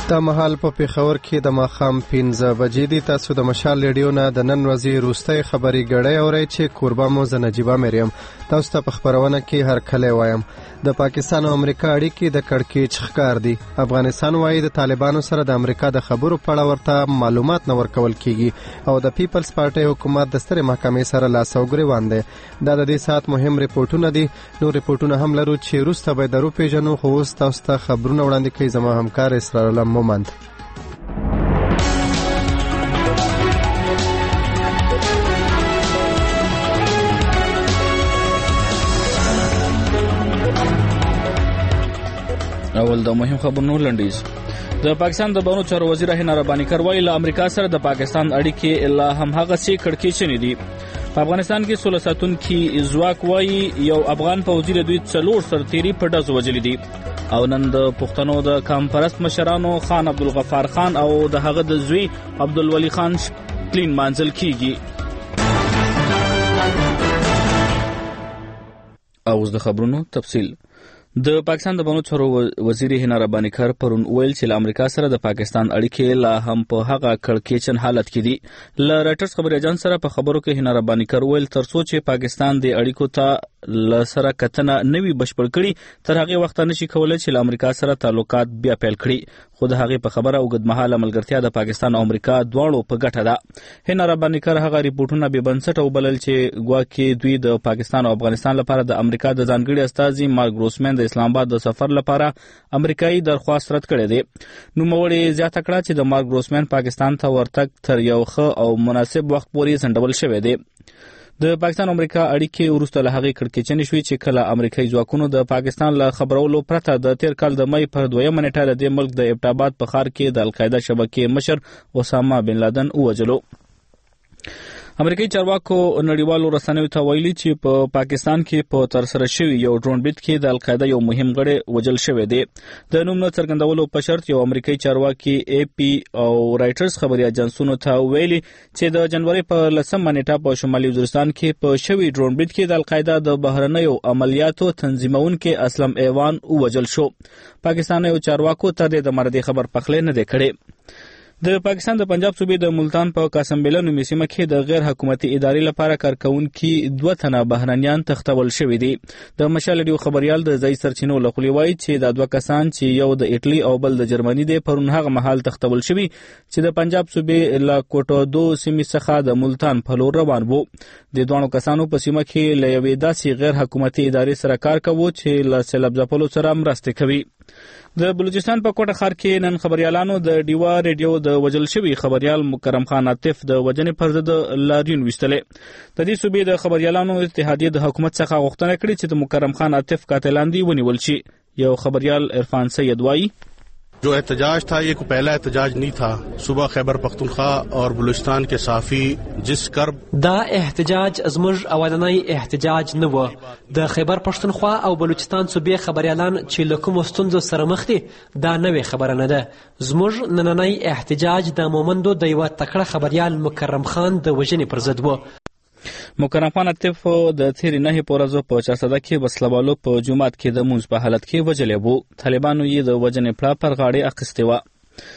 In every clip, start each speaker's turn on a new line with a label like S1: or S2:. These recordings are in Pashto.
S1: دا مهال په پېښور کې د ماښام 15 بجې دي. تاسو د مشال ریډیو نه د نن ورځې وروستۍ خبري ګړۍ اورئ چې کوربه مو زه نجیبه مریم. تاسو ته په خبرونه کې هرکلی وایم. د پاکستان او امریکا اړیکې د کړکېچ ښکار دي. افغانستان وايي د طالبانو سره د امریکا د خبرو په اړه ورته معلومات نه ورکول کیږي او د پیپلز پارټي حکومت د سترې محکمې سره لاس او ګریوان دی. دا د دې ساعت مهم ریپورتونه دي. نو ریپورتونه هم لرو چې وروسته به درو پیژنو، خو اوس تاسو ته خبرونه وړاندې کوي زما همکار اسرار الله مومند.
S2: اول د مهم خبرونو لنډیز. د پاکستان د بانو چارو وزیر هینا ربانی کروي له امریکا سره د پاکستان اړیکې لا هم هغه څه کړکېچنې دي. په افغانستان کې 16 ساتونکي ځواک وايي یو افغان فوجي د دوی 4 سرتیري په ډزو وژلي دي. او نن د پښتنو د کامپرست مشرانو خان عبدالغفار خان او د هغه د زوی عبدالولي خان کلین منزل کیږي. اوس د خبرونو تفصیل. د پاکستان د بانو چارو وزیر هینا ربانی کار پرون ویل چې له امریکا سره د پاکستان اړیکې لا هم په هغه کړکېچن حالت کې دي. له رایټرز خبري اژانس سره په خبرو کې هینا ربانی کار ویل ترڅو چې پاکستان د اړیکو ته لسره کتنه نوي بشپړ کړي تر هغه وخت نشي کولای چې له امریکا سره تعلقات بیا پیل کړي. خو د هغه په خبره اوږدمهاله ملګرتیا د پاکستان او امریکا دواړو په ګټه ده. هینا ربانی کار هغه ریپورتونه به بنسټ او بلل چې ګواکې دوی د پاکستان او افغانستان لپاره د امریکا د ځانګړي استازي مارک ګروسمن د اسلام آباد د سفر لپاره امریکایي درخواست رد کړی دی. نو موري زیاته کړه چې د مارک ګروسمن پاکستان ته ورتګ تر یو ښه او مناسب وخت پورې ځنډول شوی دی. د پاکستان امریکا اړیکې وروسته له هغې کړکېچنې شوې چې کله امریکایي ځواکونو د پاکستان له خبرولو پرته د تیر کال د مۍ پر 2 نیټه د دې ملک د ابټاباد په ښار کې د القاعده شبکې مشر اسامه بن لادن ووژلو. امریکایي چارواکو نړیوالو رسنیو ته ویلي چې په پاکستان کې په ترسره شوی یو ډرون بریډ کې د القاعده یو مهم غړی وژل شوی دی. د نوم نه څرګندولو په شرط یو امریکایي چارواکي اي پی او رایټرز خبري اژانسونو ته ویلي چې د جنوري په 10 نیټه په شمالي وزیرستان کې په شوی ډرون بریډ کې د القاعده د بهرنیو عملیاتو تنظیمونکو اسلم ایوان وژل شو. پاکستاني چارواکو ته د مرګ خبر پخلی نه دی کړی. د پاکستان د پنجاب صوبې د ملتان په قاسم بیله نومي سیمه کې د غیر حکومتي ادارې لپاره کارکونکي 2 تنه بهرنیان تختول شوي دي. د مشال ریډیو خبريال د ځای سرچینو له خولې وایي چې د 2 کسان چې یو د ایټلی او بل د جرمني دی پرون هغه مهال تختول شوي چې د پنجاب صوبې له کوټو 2 سیمې څخه د ملتان په لور روان وو. د دوه کسانو په سیمه کې له یوې داسې غیر حکومتي ادارې سره کار کوي چې له سیلاب ځپلو سره مرسته کوي. د بلوچستان په کوټه ښار کې نن خبريالانو د ډیوا ریډیو د وژل شوی خبريال مکرم خان عاطف د وجنې پر ضد لاریون وستلې. د دې صوبې د خبريالانو اتحادیه د حکومت څخه غوښتنه کړې چې د مکرم خان عاطف قاتلان دی ونیول شي. یو خبريال عرفان سید وایي
S3: जो एहतजाज था ये कोई पहला एहतजाज नहीं था. सुबह खैबर पख्तूनख्वा और बलूचिस्तान के साफी जिस कर्ब
S4: دا احتجاج زموږ اولنی احتجاج نه و. د خیبر پښتونخوا او بلوچستان صوبې خبريالان چې له کومو ستونزو سره مخ دي دا نوې خبره نه ده. زموږ نننی احتجاج د مومندو د یو تکړه خبريال مکرم خان د وژنې پر ضد و.
S2: مکرم خان عاطف د تیر نه پورزو په 400 کې بسلوالو په جمعات کې د مونږ په حالت کې وجلې وو. طالبانو یې د وجنې پړه پر غاړه اخیستې و.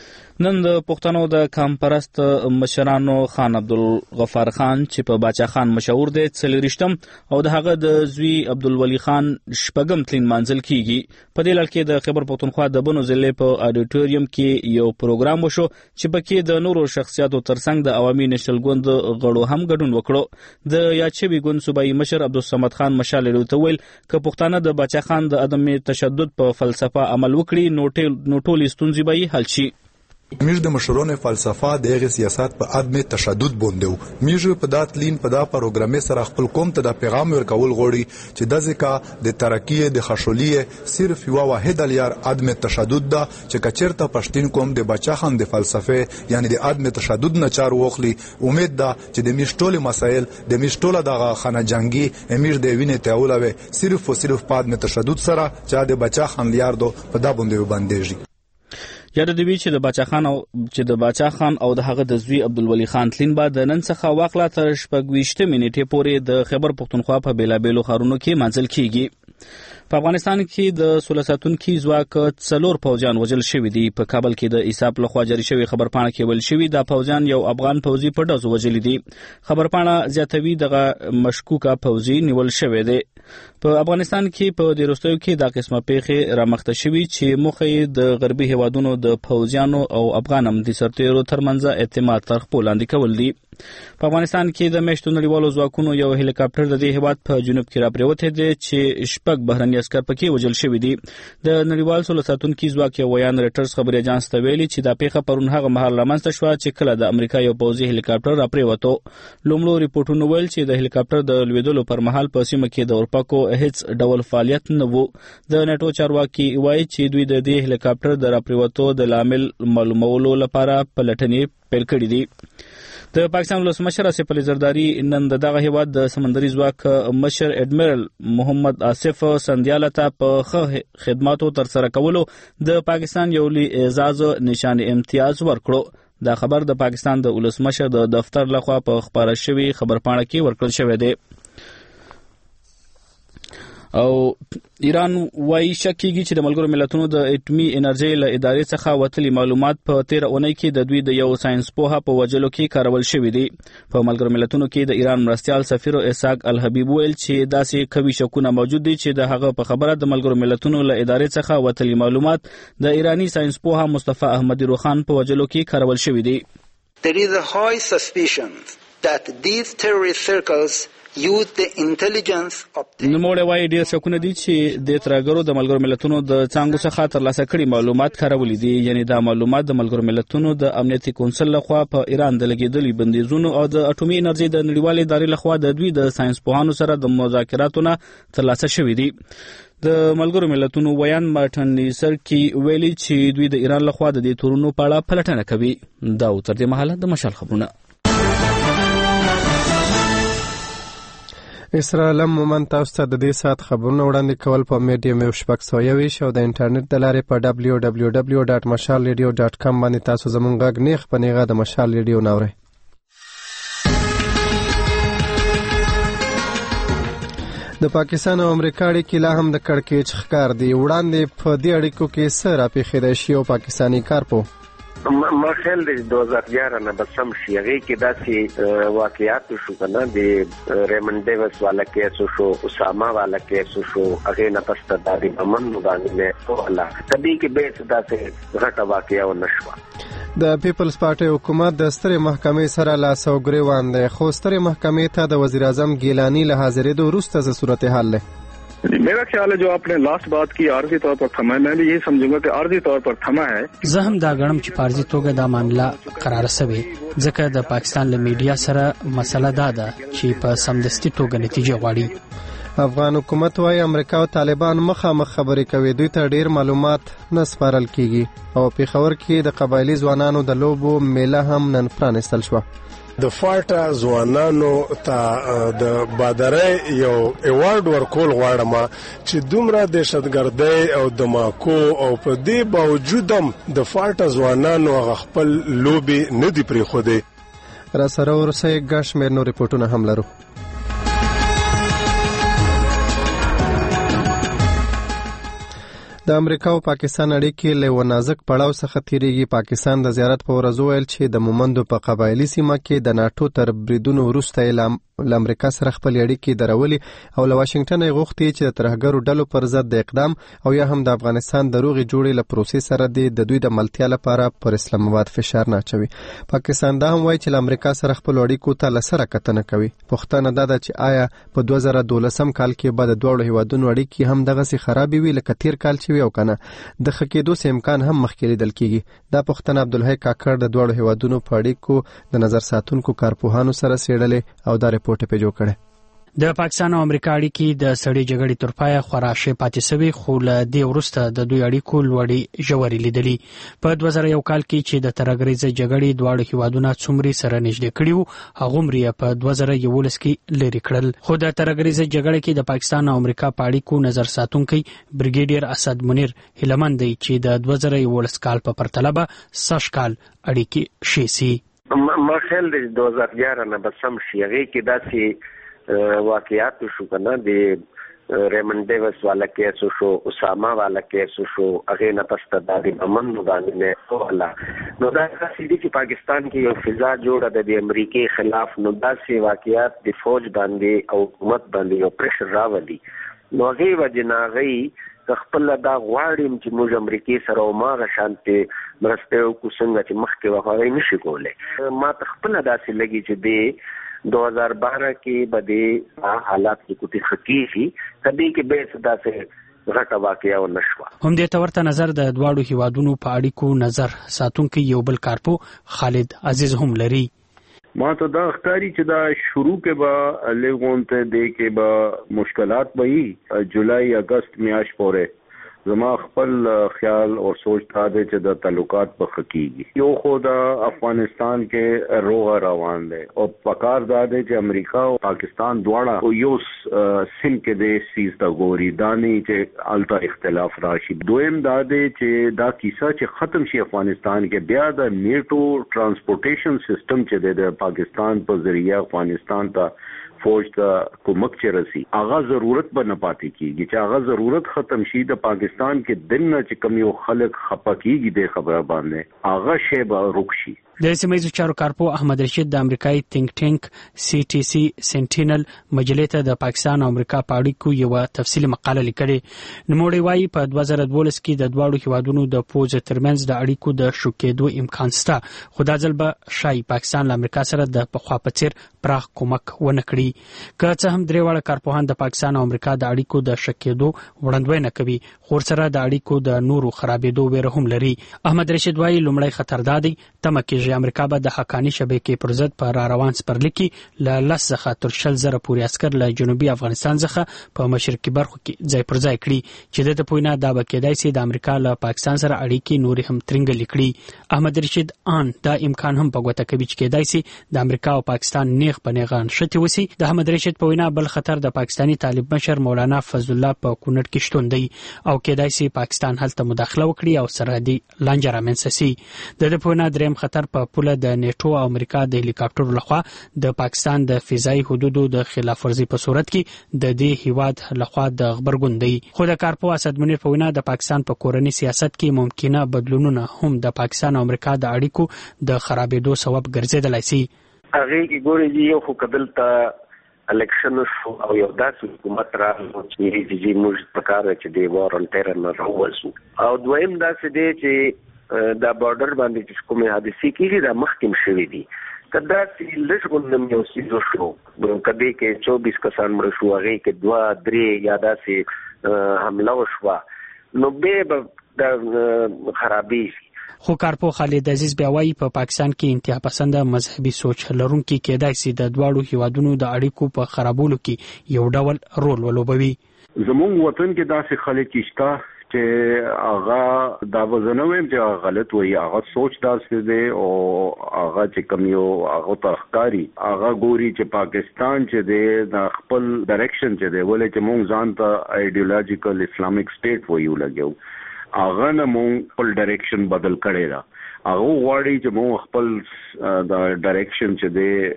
S2: نن د پښتنو د کامپرست مشرانو خان عبدالغفار خان چې په باچا خان مشهور دی 40 او د هغه د زوی عبدالولي خان شپږم تلین منزل کیږي. په دې لړ کې د خیبر پښتونخوا د بنو ضلع په اډیټوریم کې یو پروګرام وشو چې پکې د نورو شخصیاتو ترڅنګ د عوامي نشل ګوند غړو هم ګډون وکړو. د یادشوي ګوند صوبایي مشر عبدالصمد خان مشال ته ویل ک پښتانه د باچا خان د عدم تشدد په فلسفه عمل وکړي نو ټول ستونزې به حل شي.
S5: میږ د مشرونو فلسفه د هغې سیاست په عدم تشدد باندې و. میږ په دا تلین په دا پروګرامې سره خپل قوم ته د پیغام ورکول غواړي چې د ځکه د ترقی د خښولې صرف یو واحد لیار عدم تشدد ده چې کچرته پښتون قوم د بچا خان د فلسفه یعنی د عدم تشدد نه چار وخلی. امید ده چې د میشټول مسایل د میشټول دغه خانه جنگي امیر د وینې تاولوي صرف او صرف په عدم تشدد سره چې د بچا خان لیار دو په دا باندې باندېږي.
S2: یاد دی چې د باچا خان او د هغه د زوی عبدالولي خان تلین بعد د نن څخه واخله تر 26 نیټې پورې د خیبر پښتونخوا په بیلابیلو ښارونو کې منزل کیږي. په افغانستان کې د 16 ساتونکي ځواک 4 پوځیان وژل شوي دي. په کابل کې د ایساپ لخوا جاري شوی خبرپاڼه کې ویل شوی دا پوځیان یو افغان پوځي په ډزو وژلي دي. خبرپاڼه زیاتوي دغه مشکوکه پوځي نیول شوی دی. په افغانستان کې په د وروستیو کې دا قسمه پیښې رامخته شوي چې موخه د غربي هیوادونو د پوځیانو او افغان امنیتي سرتیرو ترمنځ اعتماد تر خپل لاندې کول دي. په افغانستان کې د میشتو نړیوالو ځواکونو یو هلیکاپټر د دې هیواد په جنوب کې راپریوتی دی چې شپږ بهرني عسکر پکې وژل شوي دي. د نړیوال 16 ساتونکي ځواک یو ویان ریټرز خبري اژانس ته ویلي چې دا پیښه پرون هغه مهال رامنځته شوه چې کله د امریکا یو پوځي هلیکاپټر راپریوتو. لومړو ریپورتونو ویل چې د هلیکاپټر د لویدلو پر مهال په سیمه کې د اورپاکو هیڅ ډول فعالیت نه وو. د ناتو چارواکي وایي چې دوی د دې هلیکاپټر د راپریوتو د لامل معلومولو لپاره پلټنې پیل کړې دي. د پاکستان ولسمشر آصف علي زرداری نن دغه هیواد د سمندري ځواک مشر اډمیرل محمد آصف سندیاله ته په خدماتو تر سره کولو د پاکستان یو لوی اعزاز نشان امتیاز ورکړو. دا خبر د پاکستان د ولسمشر د دفتر لخوا په خبره شوی خبرپاڼه کې ورکړل شوی دی. او ایران وايي شکیږي چې د ملګرو ملتونو د اټومي انرژي له ادارې څخه وتلي معلومات په 13 اونۍ کې د دوی د یو ساينس پوها په وجلو کې کارول شوی دي. په ملګرو ملتونو کې د ایران مرستيال سفیر اسحاق الحبیب ویل چې داسې کوي شکونه موجود دي چې د هغه په خبره د ملګرو ملتونو له ادارې څخه وتلي معلومات د ایرانی ساينس پوها مصطفی احمدی روخان په وجلو کې کارول شوی دي.
S6: There is a high suspicion that these terrorist circles
S2: نوموړی وایي ډېر شکونه دي چې د ترهګرو د ملګرو ملتونو د څانګو څخه ترلاسه کړي معلومات کارولي دي. یعنی دا معلومات د ملګرو ملتونو د امنیتي کونسل لخوا په ایران د لګېدلي بندیزونو او د اټومي انرژي د نړیوالې ادارې لخوا د دوی د ساينس پوهانو سره د مذاکراتو نه ترلاسه شوي دي. د ملګرو ملتونو ویان مارټن نیسرکي ویلي چې دوی د ایران لخوا د دې تورونو په اړه پلټنه کوي. دا تر دې مهاله د مشال خبرونه.
S1: اسرائیل مومن تاسو ته د دې سات خبرونه وړاندې کول په میډیم یو شپږ سویوي او د انټرنیټ د لارې په www.mashalradio.com باندې تاسو زموږ غږ نیغ په نیغه د مشال ریډیو ناوړئ. د پاکستان او امریکا اړیکې لا هم د کړکېچ ښکار دي. وړاندې په دې اړیکو کې څه راپېښېدای شي او پاکستاني کارپو
S7: ما خیال دی 2011 نه بسم شي هغه کې داسې واقعیات شو کنه د ریمن ډیوس والا کیس شو اسامه والا کیس شو هغه نه پسته د امن باندې له الله کدي کې به داسې غټه واقعیا ونشوه.
S1: د پیپلز پارټي حکومت د سترې محکمې سره لاس او ګریوان دی. خو سترې محکمې ته د وزیر اعظم گیلانی له حاضرېدو وروسته څه صورتحال دی؟
S8: मेरा ख्याल है जो आपने लास्ट बात की आर्जी तौर पर थमा है, मैं भी यही समझूंगा कि आर्जी तौर पर थमा है.
S9: زه هم دا غړم چې پارزي توګه دا معاملہ قرار سوي ځکه د پاکستان له میډیا سره مسله دا ده چې په سمدستي توګه نتیجه غواړي.
S1: افغان حکومت وايي امریکا او طالبان مخامخ خبرې کوي. دوی ته ډیر معلومات نه سپارل کیږي او پیښور کې د قبایلی ځوانانو د لوبو میله هم نن پرانستل شو.
S10: د فاټا ځوانانو ته د بادرې یو ایوارډ ورکول غواړم چې دومره دهشتګردۍ او دماکو او په دې باوجود هم د فاټا ځوانانو خپل لوبي نه دی پریښودي.
S1: را سره ورسې ګش مې نو ریپورتونه هم لرو. د امریکا او پاکستان اړیکې له نازک پړاو څخه تیریږي. پاکستان د زیارت په ورځ ویل چې د مومندو په قبایلی سیمه کې د ناتو تر بریدونو وروسته له امریکا سره خپل اړیکې درولي او له واشنگټن یې غوښتي چې د ترهګرو ډلو پر ضد د اقدام او یا هم د افغانستان د روغې جوړې له پروسې سره د دوی د ملتیا لپاره پر اسلام آباد فشار نه اچوي. پاکستان دا هم وایي چې له امریکا سره خپل اړیکو ته له سره کتنه کوي. پوښتنه دا ده چې آیا په 2012 کال کې به د دوه هیوادونو اړیکې هم دغه خرابې وي لکه تیر کال چې او کنه د خکېدو امکان هم مخکې لیدل کیږي. دا پوښتنه عبدالحی کاکړ د دوه هیوادونو په اړیکو د نظر ساتونکو کارپوهانو سره څېړلې او دا ریپورت په جوړ کړي.
S9: د پاکستان او امریکا اړیکې د سړې جګړې تر پایه خورا ښې پاتې سوي خو له دې وروسته د دوی اړیکو لوړې ژورې لیدلي. په 2001 کال کې چې د ترهګریزې جګړې دواړه هیوادونه څومره سره نږدې کړي وو هغومره یې په 2011 کې لرې کړل. خو د ترهګریزې جګړې کې د پاکستان او امریکا په اړیکو نظر ساتونکی بریګیډیر اسد منیر هیلمن دی چې د 2011 کال په پرتله به سږ کال اړیکې ښې سي.
S7: ما خیال دی 2011 نه بسم شي هغه کې داسې واقعیات شو کنه د ریمن ډیوس والا کیس شو، اسامه والا کیس شو، هغه نه پس ته د امن باندې نه والا. نو دا سړي چې پاکستان کې یو فضا جوړه د امریکای خلاف، نو داسې واقعیات د فوج باندې او حکومت باندې یو پریشر راولي. نو هغه وجناغي خپل دا غواړم چې موږ امریکای سره او ما غشانته مرسته او څنګه چې مخکې وغواړي نشي کولای. ما خپل داسې لګي چې د 2012 کې بده حالات کې کوتي خکېږي کدی کې به صدا سه غټه واقعیا و نشوا.
S9: هم دې تورته نظر د دواړو هیوادونو په اړیکو نظر ساتونکو یو بل کارپو خالد عزیز هم لري.
S11: ما ته دا ښکاری چې دا شروع کې به لګونته دې کې به مشکلات وي جولای اگست میاش پورې. زما خپل خیال او سوچ تا دی چې د تعلقات په حقيقي یو خو د افغانستان کې روغ روان دي او پکار دا دی چې امریکا او پاکستان دواړه او یو سیم کې د سیز د ګوري دانی چې الټا اختلاف راشي. دویم دا دی چې دا کیسه چې ختم شي افغانستان کې بیا د نیټو ترانسپورټیشن سیستم چې د پاکستان په ذریعہ افغانستان ته فوج ته کومک چرسي هغه ضرورت به نه پاتې کیږي. چې هغه ضرورت ختم شي د پاکستان کې دنه چې کم یو خلک خپکیږي د خبره باندې هغه شی به رکشي.
S9: د سیمایي چارو کارپو احمد رشید د امریکایي تینک ټانک سی ټي سی سنټینل مجلې ته د پاکستان او امریکا په اړیکو یو تفصیلي مقاله لیکلې. نوموړی وايي په 2012 کې د دواړو هیوادونو د فوج ترمنځ د اړیکو د شوکېدو امکان شته، خو دا ځل به شای پاکستان له امریکا سره د پخوا په څیر پراخ کومک ونه کړي. که څه هم درې واړه کارپوهان د پاکستان او امریکا د اړیکو د شکېدو وړاندوینه کوي، خو سره د اړیکو د نورو خرابېدو ویره هم لري. احمد رشید وايي لومړی خطر دا دی تمه کېږي امریکا به د حقانی شبکې پر ضد په روان سپرلیکي له 10 څخه تر 20,000 پورې عسكر له جنوبي افغانستان څخه په مشرقي برخو کې ځای پر ځای کړي چې د پوینه دا بکیدای سي د امریکا له پاکستان سره اړیکې نوري هم ترنګ لیکړي. احمد رشید ان دا امکان هم په ګوته کوي چې کېدای سي د امریکا او پاکستان نیغ په نیغان شتي وسی. د احمد رشید په وینا بل خطر د پاکستانی طالب مشر مولانا فضل الله په کونړ کې شتون دی او کېدای سي پاکستان هلته مداخله وکړي او سرحدي لانجه رامنځته سي. د پوینه دریم خطر په پوله د نیټو او امریکا د هلیکاپټر لخوا د پاکستان د فضایي حدودو د خلاف ورزي په صورت کې د دې هیواد لخوا د خبرګون دی. خو د کارپو اسد منیر په وینا د پاکستان په کورنی سیاست کې ممکنه بدلونونه هم د پاکستان او امریکا د اړیکو د خرابېدو سبب ګرځیدلی سي.
S7: هغه کې ګوري یو خو کدلته الیکشن شو او یو داسې حکومت راغلی چې موږ په کار چې دی وارنټیر نه راوځو او دویم داسې دی چې دا بارډر باندې چې کومه حادثه کیږي دا مخکیم شوی دی. کدا چې لږ یو سیزو شو کدی کې 24 کسان مړ شو هغه کې 2-3 یا داسې حمله وشوه نو به د خرابې.
S9: خو کارپو خالد عزیز بیا وايي په پاکستان کې انتها پسند مذهبي سوچ لرونکي کېدای سي د دواړو هیوادونو د اړیکو په خرابولو کې یو ډول رول ولوبوي.
S11: زموږ وطن کې داسې خلک شته چې هغه دا وزنوي چې غلط وي، هغه سوچ داسې دی او هغه چې کوم یو هغه تخکاری هغه ګوري چې پاکستان چې دی د خپل ډایرکشن چې دی ولې چې مونږ ځان ته ایډیولوژیکل اسلامیک سټیټ وایو لګیو هغه نه مونږ خپل ډایرکشن بدل کړی دا. هغه غواړي چې مونږ خپل د ډایرکشن چې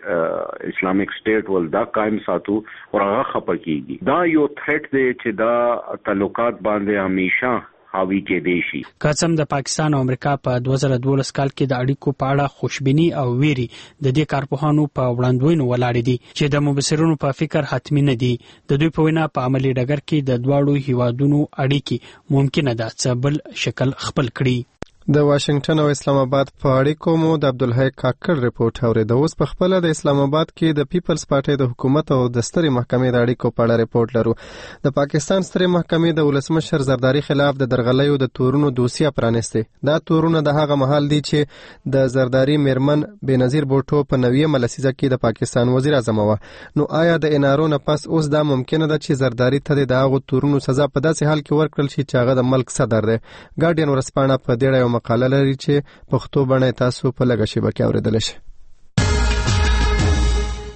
S11: دی اسلامیک سټیټ ول دا قائم ساتو او هغه خپکیږي. دا یو تھریټ دی چې دا تعلقات باندې همیشه حاوی کې دی شي.
S9: قسم د پاکستان او امریکا په 2012 کال کې د اړیکو په اړه خوشبینی او ویری د دې کارپوهانو په وړاندوینو ولاړ دي چې د مبصرونو په فکر حتمی نه دي. د دوی په وینا په عملی ډګر کې د دواړو هیوادونو اړیکې ممکنه ده چې بل شکل خپل کړي.
S1: د واشنگټن او اسلام آباد په اړیکو مو د عبدالحی کاکړ ریپورت اورید. اوس په خپل د اسلام آباد کې د پیپلز پارټي د حکومت او د سترې محکمې د اړیکو په اړه ریپورت لرو. د پاکستان سترې محکمې د ولسمشر زرداری خلاف د درغلیو د تورونو دوسیه پرانسته. دا تورونه د هغه محل دي چې د زرداری میرمن بنظیر بوټو په 90 لسیزه کې د پاکستان وزیر اعظم و. نو آیا د انارو نه پس اوس دا ممکنه ده چې زرداری ته د هغه تورونو سزا په داسې حال کې ورکړل شي چې هغه د ملک صدر دی؟ ګارډین ورسپانه په دې ډول مقاله لري چې پښتو باندې تاسو په لږه شی بکې اوریدل شي.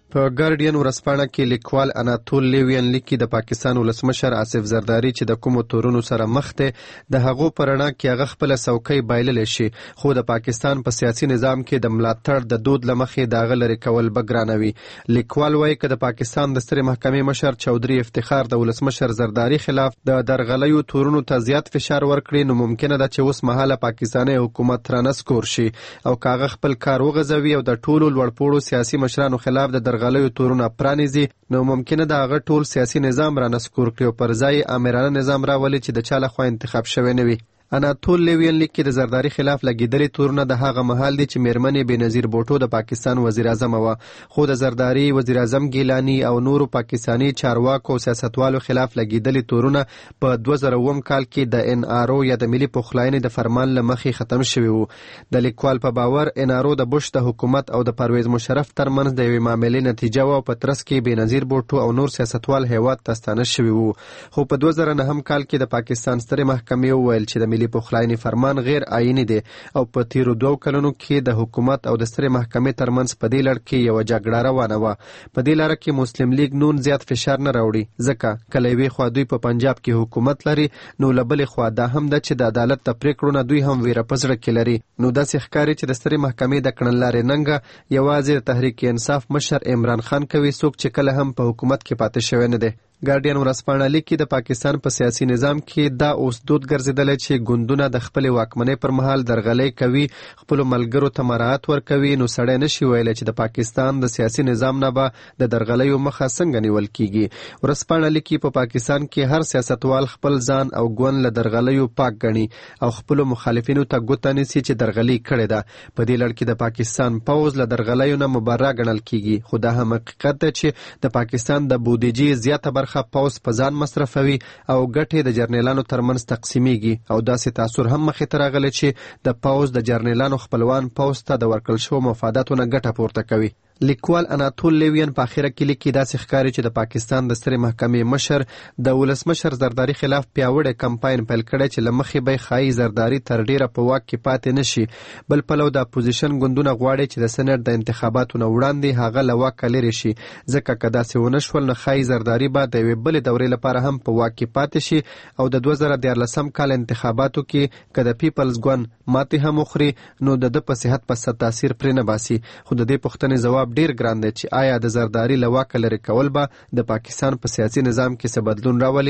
S1: په ګارډین ورځپاڼه کې لیکوال اناتول لیوین لیکي د پاکستان ولسمشر آصف زرداری چې د کومو تورونو سره مخ دی د هغو په رڼا کې هغه خپله څوکۍ بایللی شي، خو د پاکستان په سیاسي نظام کې د ملاتړ د دود له مخې د هغه لرې کول به ګرانوي. لیکوال وایي که د پاکستان د سترې محکمې مشر چودھری افتخار د ولسمشر زرداری خلاف د درغلیو تورونو ته زیات فشار ورکړي نو ممکنه ده چې اوس مهاله پاکستاني حکومت رانسکور شي او که هغه خپل کار وغځوي او د ټولو لوړپوړو سیاسي مشرانو خلاف د درغلیو تورونه پرانیزي نو ممکنه ده هغه ټول سیاسي نظام رانسکور کړي او پر ځای آمرانه نظام راولي چې د چا لخوا انتخاب شوی نه وي. اناتول لیوین لیکي د زرداری خلاف لګیدلې تورونه د هغه مهال دي چې میرمنې بېنظیر بوټو د پاکستان وزیر اعظم وه، خو د زرداری وزیر اعظم ګیلانی او نورو پاکستاني چارواکو او سیاستوالو خلاف لګیدلې تورونه په 2007 کال کې د ان آر او یا د ملي پخلاینې د فرمان له مخې ختم شوي وو. د لیکوال په باور ان آر او د بش د حکومت او د پرویز مشرف ترمنځ د یوې معاملې نتیجه وه او په ترڅ کې بېنظیر بوټو او نور سیاستوال هیواد ته ستانه شوي وو. خو په 2009 کال کې د پاکستان سترې محکمې وویل چې د ملي پخلاینې فرمان غیر آئینی دی او په تیرو 2 کلونو کې د حکومت او د سترې محکمې ترمنځ په دې لړ کې یوه جګړه روانه وه. په دې لاره کې مسلم لیگ نون زیات فشار نه راوړي ځکه کله یوې خوا دوی په پنجاب کې حکومت لري نو له بلې خوا دا هم ده چې د عدالت د پریکړو نه دوی هم ویره په زړه کې لري. نو داسې ښکاري چې د سترې محکمې د کړنلارې ننګه یوازې د تحریک انصاف مشر عمران خان کوي، څوک چې کله هم په حکومت کې پاتې شوی نه دی. ګارډین ورځپاڼه لیکي د پاکستان په سیاسي نظام کې دا اوس دود ګرځېدلی چې ګوندونه د خپلې واکمنۍ پر مهال درغلۍ کوي، خپلو ملګرو ته مراعات ورکوي، نو سړی نشي ویلی چې د پاکستان د سیاسي نظام نه به د درغلیو مخه څنګه نیول کیږي. ورځپاڼه لیکي په پاکستان کې هر سیاستوال خپل ځان او ګوند له درغلیو پاک ګڼي او خپلو مخالفینو ته ګوته نیسي چې درغلي کړې ده. په دې لړ کې د پاکستان پوځ له درغلیو نه مبرا ګڼل کیږي، خو دا هم حقیقت ده چې د پاکستان د بودیجې زیاته برخه پوځ په ځان مصرفوي او ګټې د جرنیلانو ترمنځ تقسیمیږي او داسې تاثر هم مخې ته راغلی چې د پوځ د جرنیلانو خپلوان پوځ ته د ورکړل شوو مفاداتو نه ګټه پورته کوي. لیکوال اناتول لیوین په اخره کې لیکي داسې ښکاري چې د پاکستان د سترې محکمې مشر د ولسمشر زرداری خلاف پیاوړی کمپاین پیل کړی چې له مخې به ښایي زرداری تر ډیره په واک کې پاتې نشي. بل پلو د اپوزیشن ګوندونه غواړي چې د سنټ د انتخاباتو نه وړاندې هغه له واکه لرې شي، ځکه که داسې ونه شول نو ښایي زرداری به د یوې بلې دورې لپاره هم په واک کې پاتې شي او د 2014 کال انتخاباتو کې که د پیپلز ګوند ماتې هم وخوري نو د ده په صحت په څه تاثیر پرې نه باسي. خو د دې پوښتنې ځواب ډیر ګران دی چې آیا د زرداری له واکه لرې کول به د پاکستان په سیاسي نظام کې څه بدلون راولي؟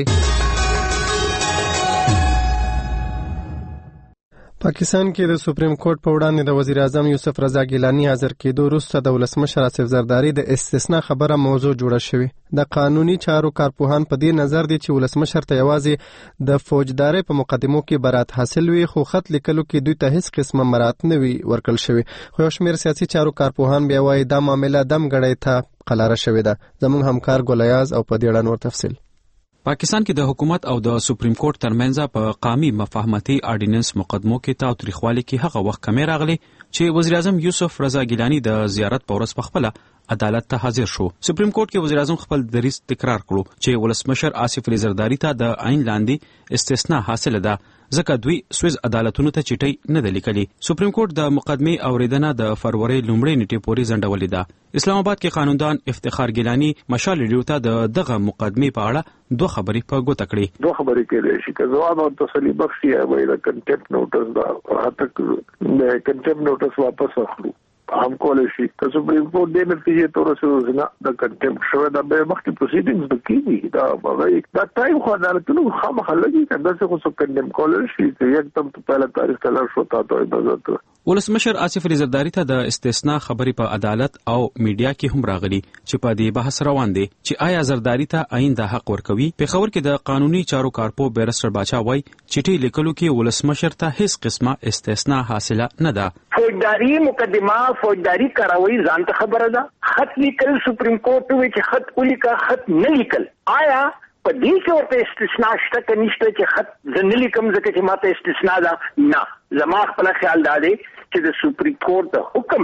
S1: پاکستان کې د سپریم کورټ په وړاندې د وزیر اعظم یوسف رضا ګیلانی حاضر کېدو وروسته د ولسمشر آصف زرداری د استثنا خبره موضوع جوړه شوې. د قانوني چارو کارپوهان په دې نظر دي چې ولسمشر ته یوازې د فوجدارۍ په مقدمو کې برات حاصل وي، خو خط لیکلو کې دوی ته هیڅ قسمه مرات نه وي ورکړل شوې. خو یو شمېر سیاسي چارو کارپوهان بیا وایي دا معامله دم ګړۍ ته قلاره شوې ده. زموږ همکار ګولیاز او په دې اړه نور تفصیل.
S12: پاکستان کې د حکومت او د سپریم کورټ ترمنځ په قامي مفاهمتي آرډیننس مقدمو کې تاوتریخوالي کې هغه وخت کمی راغلی چې وزیر اعظم یوسف رضا ګیلانی د زیارت په ورځ پخپله عدالت ته حاضر شو. سپریم کورټ کې وزیر اعظم خپل دریځ تکرار کړو چې ولسمشر آصف علي زرداری ته د عین لاندې استثنا حاصله ده ځکه دوی سویز عدالتونو ته چټۍ نه ده لیکلي. سپریم کورټ د مقدمې اوریدنه د فروری لومړۍ نیټې پورې ځنډولې ده. اسلام آباد کې قانوندان افتخار ګیلانی مشال لیډیو ته دغه مقدمې په اړه 2 خبرې په ګوته کړې.
S13: 2 خبرې کېدای شي که ځواب او تسلی بخشي یا د کنټمپټ نوټس دا هغه د کنټمپټ نوټس واپس اخلو هم کولای شي. که سپریم کورټ دې نتیجې ته ورسېږي چې د کنټمپټ شوی دا به مخکې پروسیډینګز به کېږي دا ټایم خو عدالتونو خامخا لګي که داسې خو څوک کنډم کولی شي چې یکدم په پهله تاریخ ته لاړ شو تا ته اجازه.
S12: ولسمشر آصف علي زرداری ته د استثنا خبرې په عدالت او میډیا کې هم راغلي چې په دې بحث روان دي چې آیا زرداری ته آئین د حق ورکوي. پېښور کې د قانوني چارو کارپو بیرسټر باچا وایي چټۍ لیکلو کې ولسمشر ته هیڅ قسمه استثنا حاصله نه ده.
S14: فوجداري مقدمه فوجداري کاروي ځان ته خبره ده. خط لیکل سپریم کورټ وی چې خط ولیکا خط نه لیکل آیا په دې کې ورته استثنا شته که نشته چې خط زه نه لیکم ځکه چې ماته استثنا ده؟ نه، زما خپل خیال دا دی چې د سپریم کورټ د حکم لاندې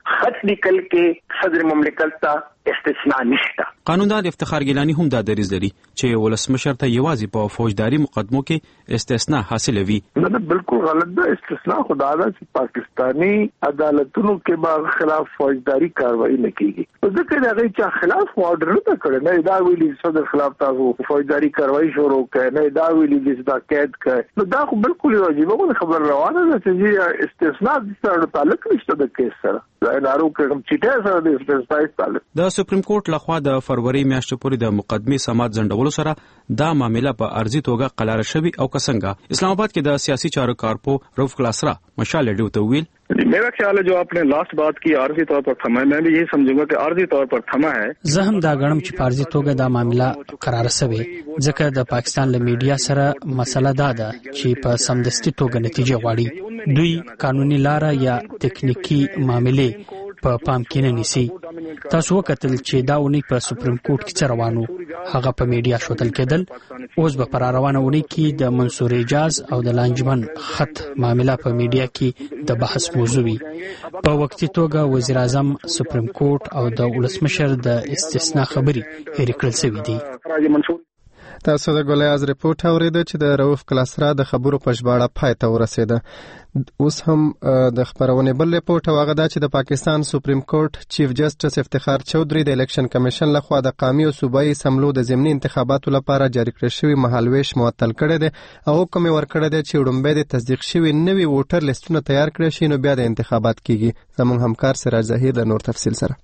S14: خط لیکل کې صدر مملکت ته استثناء نشته.
S12: قانوندان افتخار ګیلانی هم دا دریځ لري چې ولسمشر ته یوازې په فوجداري مقدمو کې استثناء حاصلوي.
S13: نه بالکل غلط ده. استثناء خدا ده چې پاکستانی عدالتونو کې به خلاف فوجداري کاروایی نه کیږي. ځکه دا غي چې خلاف آرډر نه کړي نه دا ویلي صدر خلاف تاسو فوجداري کاروایی شروع کړي نه دا ویلي چې دا قید کړي. نو دا خو بالکل واجبه خبر روانه ده چې استثناء سره تعلق نشته د کیس سره. دا نارو کوم چې سره د استثناء تعلق.
S12: د سپریم کورټ لخوا د فروری میاشتې پورې د مقدمې سماعت ځنډولو سره دا معامله په ارضي توګه قلاره شوې او کسنګه اسلام آباد کې د سیاسي چارو کارپو رؤف کلاسرا مشال ریډیو ته ویل.
S8: मेरा ख्याल है जो आपने लास्ट बात की आर्जी तौर पर थमा है, मैं भी यही समझूंगा कि आर्जी तौर पर थमा है.
S9: زه هم دا غړم چې په ارضي توګه دا معامله قرار شوه ځکه د پاکستان له میډیا سره مسله دا ده چې په سمدستي توګه نتیجه غواړي. دوی قانوني لار یا تکنیکی معاملې په پام کې نه نیسي. تاسو وکتل چې دا ونی په سپریم کورټ کې روانو هغه په میډیا شوتل کېدل. اوس به پر روانه ونی کې د منصور اجاز او د لانجمن خط معامله په میډیا کې د بحث موضوع وي. په وقتی توګه وزیر اعظم سپریم کورټ او د ولسمشر د استثناء خبري هېر کړل شوې دي.
S1: تاسو د ګولیاز ریپورت اوریده چې د رؤف کلاسرا د خبرو په ژباړه پای ته ورسېده. اوس هم د خبرونه بل ریپورت هغه دا چې د پاکستان سپریم کورټ چیف جسټس افتخار چودھری د الیکشن کمیشن لخوا د قومي او صوبایي اسمبلو د ضمني انتخاباتو لپاره جاری کړی شوی مهالويش معطل کړی دی او حکم ورکړی دی چې وړاندې د تصدیق شوی نوي ووټر لیستونه تیار کړي شي نو بیا د انتخابات کیږي. زموږ همکار سراج ظهیر د نور تفصیل سره.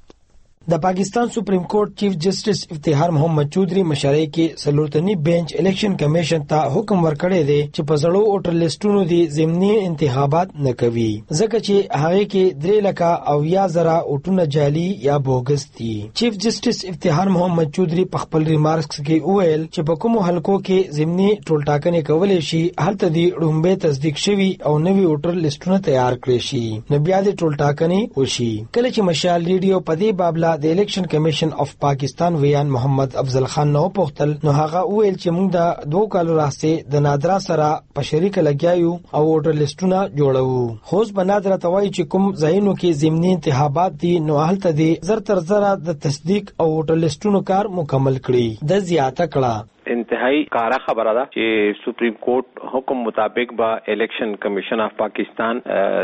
S15: د پاکستان سپریم کورټ چیف جسټس افتخار محمد چودھری مشرۍ کې سلورتنی بینچ الیکشن کمیشن ته حکم ورکړی دی چې په زړو ووټر لیستونو دی ضمني انتخابات نه کوي ځکه چې هغه کې 3,00,000 ووټونه جعلي یا بوګس دي. چیف جسټس افتخار محمد چودھری په خپل ریمارکس کې وویل چې په کومو حلقو کې ضمني ټولټاکنې کولای شي هلته دی وړاندې تصدیق شوی او نوي ووټر لیستونه تیار کړي شي نو بیا د ټولټاکنې وشي. کله چې مشال ریډیو په دې بابله د الیکشن کمیشن اف پاکستان ویان محمد افضل خان نو پختل نو هغه ویل چې موږ د 2 کالو راځي د نادرا سره په شریک لګیایو او ووټر لیستونه جوړو. خو په نادرا توای چې کوم ځایونو کې ضمني انتخابات دي نو هلته دي زر تر زر د تصدیق او ووټر لیستونو کار مکمل کړي. د زیاته کړه
S16: انتہائی کارا خبر ده چې سپریم کورٹ حکم مطابق با الیکشن کمیشن اف پاکستان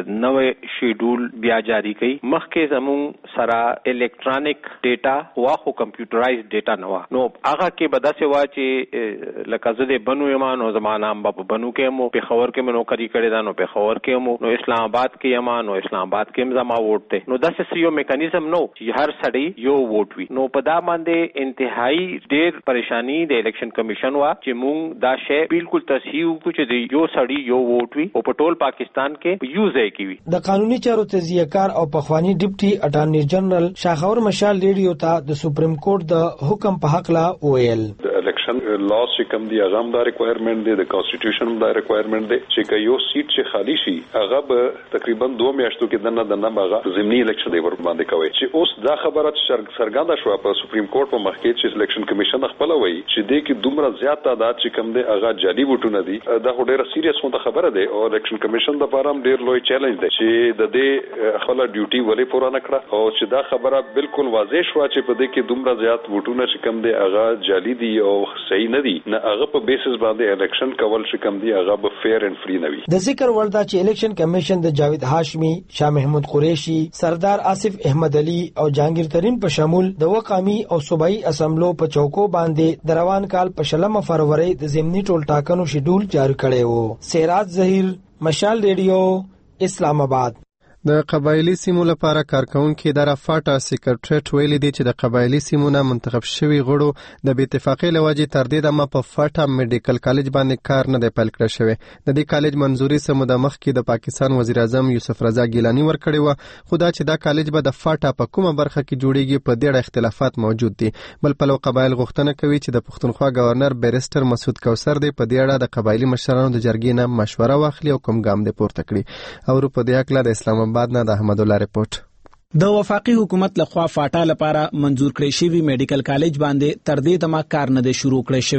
S16: نوې شیډول بیا جاری کړي. مخکې زمون سره الکترونیک ډیټا وا خو کمپیوټرایز ډیټا نه وا نو هغه کې بدا سي وا چې لکه زده بنو یمان او زمانہ په بنو کې مو په خبر کې منو کری کړي دا نو په خبر کې مو نو اسلام آباد کې یمان او اسلام آباد کې زما ووټ ته نو داسې یو میکانیزم نو چې هر سړی یو ووټ وي نو په دا باندې انتهائی ډېر پریشانی د الیکشن کمیشن وا چې مونږ دا شی بالکل تصحیح وکړو چې یو سړی یو ووټ وي او په ټول پاکستان کې یو ځای کې وي. د
S15: قانوني چارو تجزیه کار او پخوانی ډیپټي اټارنی جنرال شاخور مشال ریډیو ته د سپریم کورټ د حکم په حق لا ویل.
S17: الیکشن لاس چې کوم دی هغه دا ریکوایرمنٹ دی د کانسټیټیوشن دا ریکوایرمنٹ دی چې یو سیټ چې خالی شي هغه به تقریبا 2 میاشتو کې دنه هغه ضمني الیکشن دی ور باندې کوي چې اوس دا خبره سرګنده شو په سپریم کورټ په مخ کې چې الیکشن کمیشن خپل وایي چې دې کې دومره زیات تعداد چې کوم دی هغه جعلي ووټونه دي. دا ډیره سیریس مونږ خبره ده او الیکشن کمیشن د لپاره ډیر لوی چیلنج دی چې د دې خپل ډیوټي ولې پوره نه کړه او چې دا خبره بالکل واضح شو چې په دې کې دومره زیات ووټونه چې کوم دی هغه جعلي دي او صحیح نه دي نه هغه په بیسس باندې الیکشن کول چې کوم دی هغه به فیر اینڈ فری نه وي.
S15: د ذکر وردا چې الیکشن کمیشن د جاوید هاشمی، شاه محمود قریشی، سردار آصف احمد علي او جهانگیر ترین په شمول د وقامي او صوبایي اسمبلو په چوکو باندې د روان کال په 16 فروری د ضمني ټولټاکنو شیډول جاری کړی وو. سراج ظهیر مشال ریډیو اسلام آباد.
S1: د قبایلی سیمو لپاره کارکونکو د رافاټا سیکریټریټ ویلي دی چې د قبایلی سیمونو منتخب شوی غړو د بې اتفاقۍ لوجې تر دې دمه په فاټا میډیکل کالج باندې کار نه دی پیل کړی شوی. د دې کالج منځوري سمو د مخکې د پاکستان وزیر اعظم یوسف رضا ګیلانی ورکړی و خو دا چې دا کالج به د فاټا په کومه برخه کې جوړیږي په ډېر اختلافات موجود دي. بل پلو قبایل غوښتنه کوي چې د پښتونخوا گورنر بیرستر مسعود کوثر دی په دې اړه د قبایلی مشرانو د جرګې نه مشوره واخلي او کوم ګام دی پورته کړي. او په دې اړه د اسلام بعد نه د احمد الله رپورت.
S18: د وفاقي حکومت لخوا فاټا لپاره منزور کړی شوی میډیکل کالج باندې تر دې دمه کار نه دی شروع کړی شوی.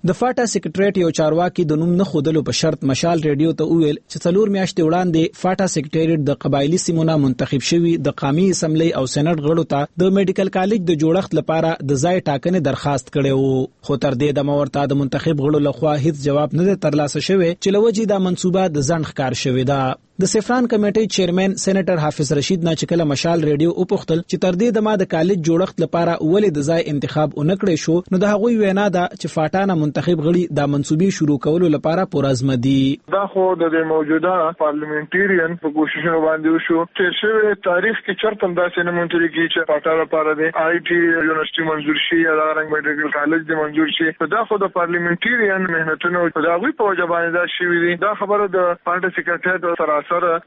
S18: د فاټا سیکریټریټ یو چارواکي د نوم نه خودلو په شرط مشال ریډیو ته وویل چې 4 میاشتې وړاندې فاټا سیکریټریټ د قبایلی سیمونو منتخب شوی د قومي اسمبلی او سېنات غړو ته د میډیکل کالج د جوړښت لپاره د ځای ټاکنې درخواست کړې وو، خو تر دې د مورتا د منتخب غړو لخوا هیڅ جواب نه ترلاسه شوی چې لوجې دا منصوبه د ځنډ ښکار شوې ده. د سفران کمیټې چیرمن سېنیټر حافظ رشید نه چې کله مشال ریډیو وپوښتل چې تر دې د ما د کالج جوړښت لپاره ولې د ځای انتخاب اونکړې شو، نو د هغوی وینا ده چې فاټا منتخب غړي د منصوبې شروع کولو لپاره پرازمه دي.
S13: دا خو د موجوده پارلیمنټریان په کوششونو باندې وشو چې شوی تاریخ کې چرته داسې نه مونږ لري چې فاټا لپاره د آی ټي یونیورسيټي منظور شي یا رنګ میډیکل کالج د منظور شي. دا خو د پارلیمنټریان مهنتونو په دغه په وجه باندې دا شوی دي. دا خبره د فاټا سیکریټریټ سره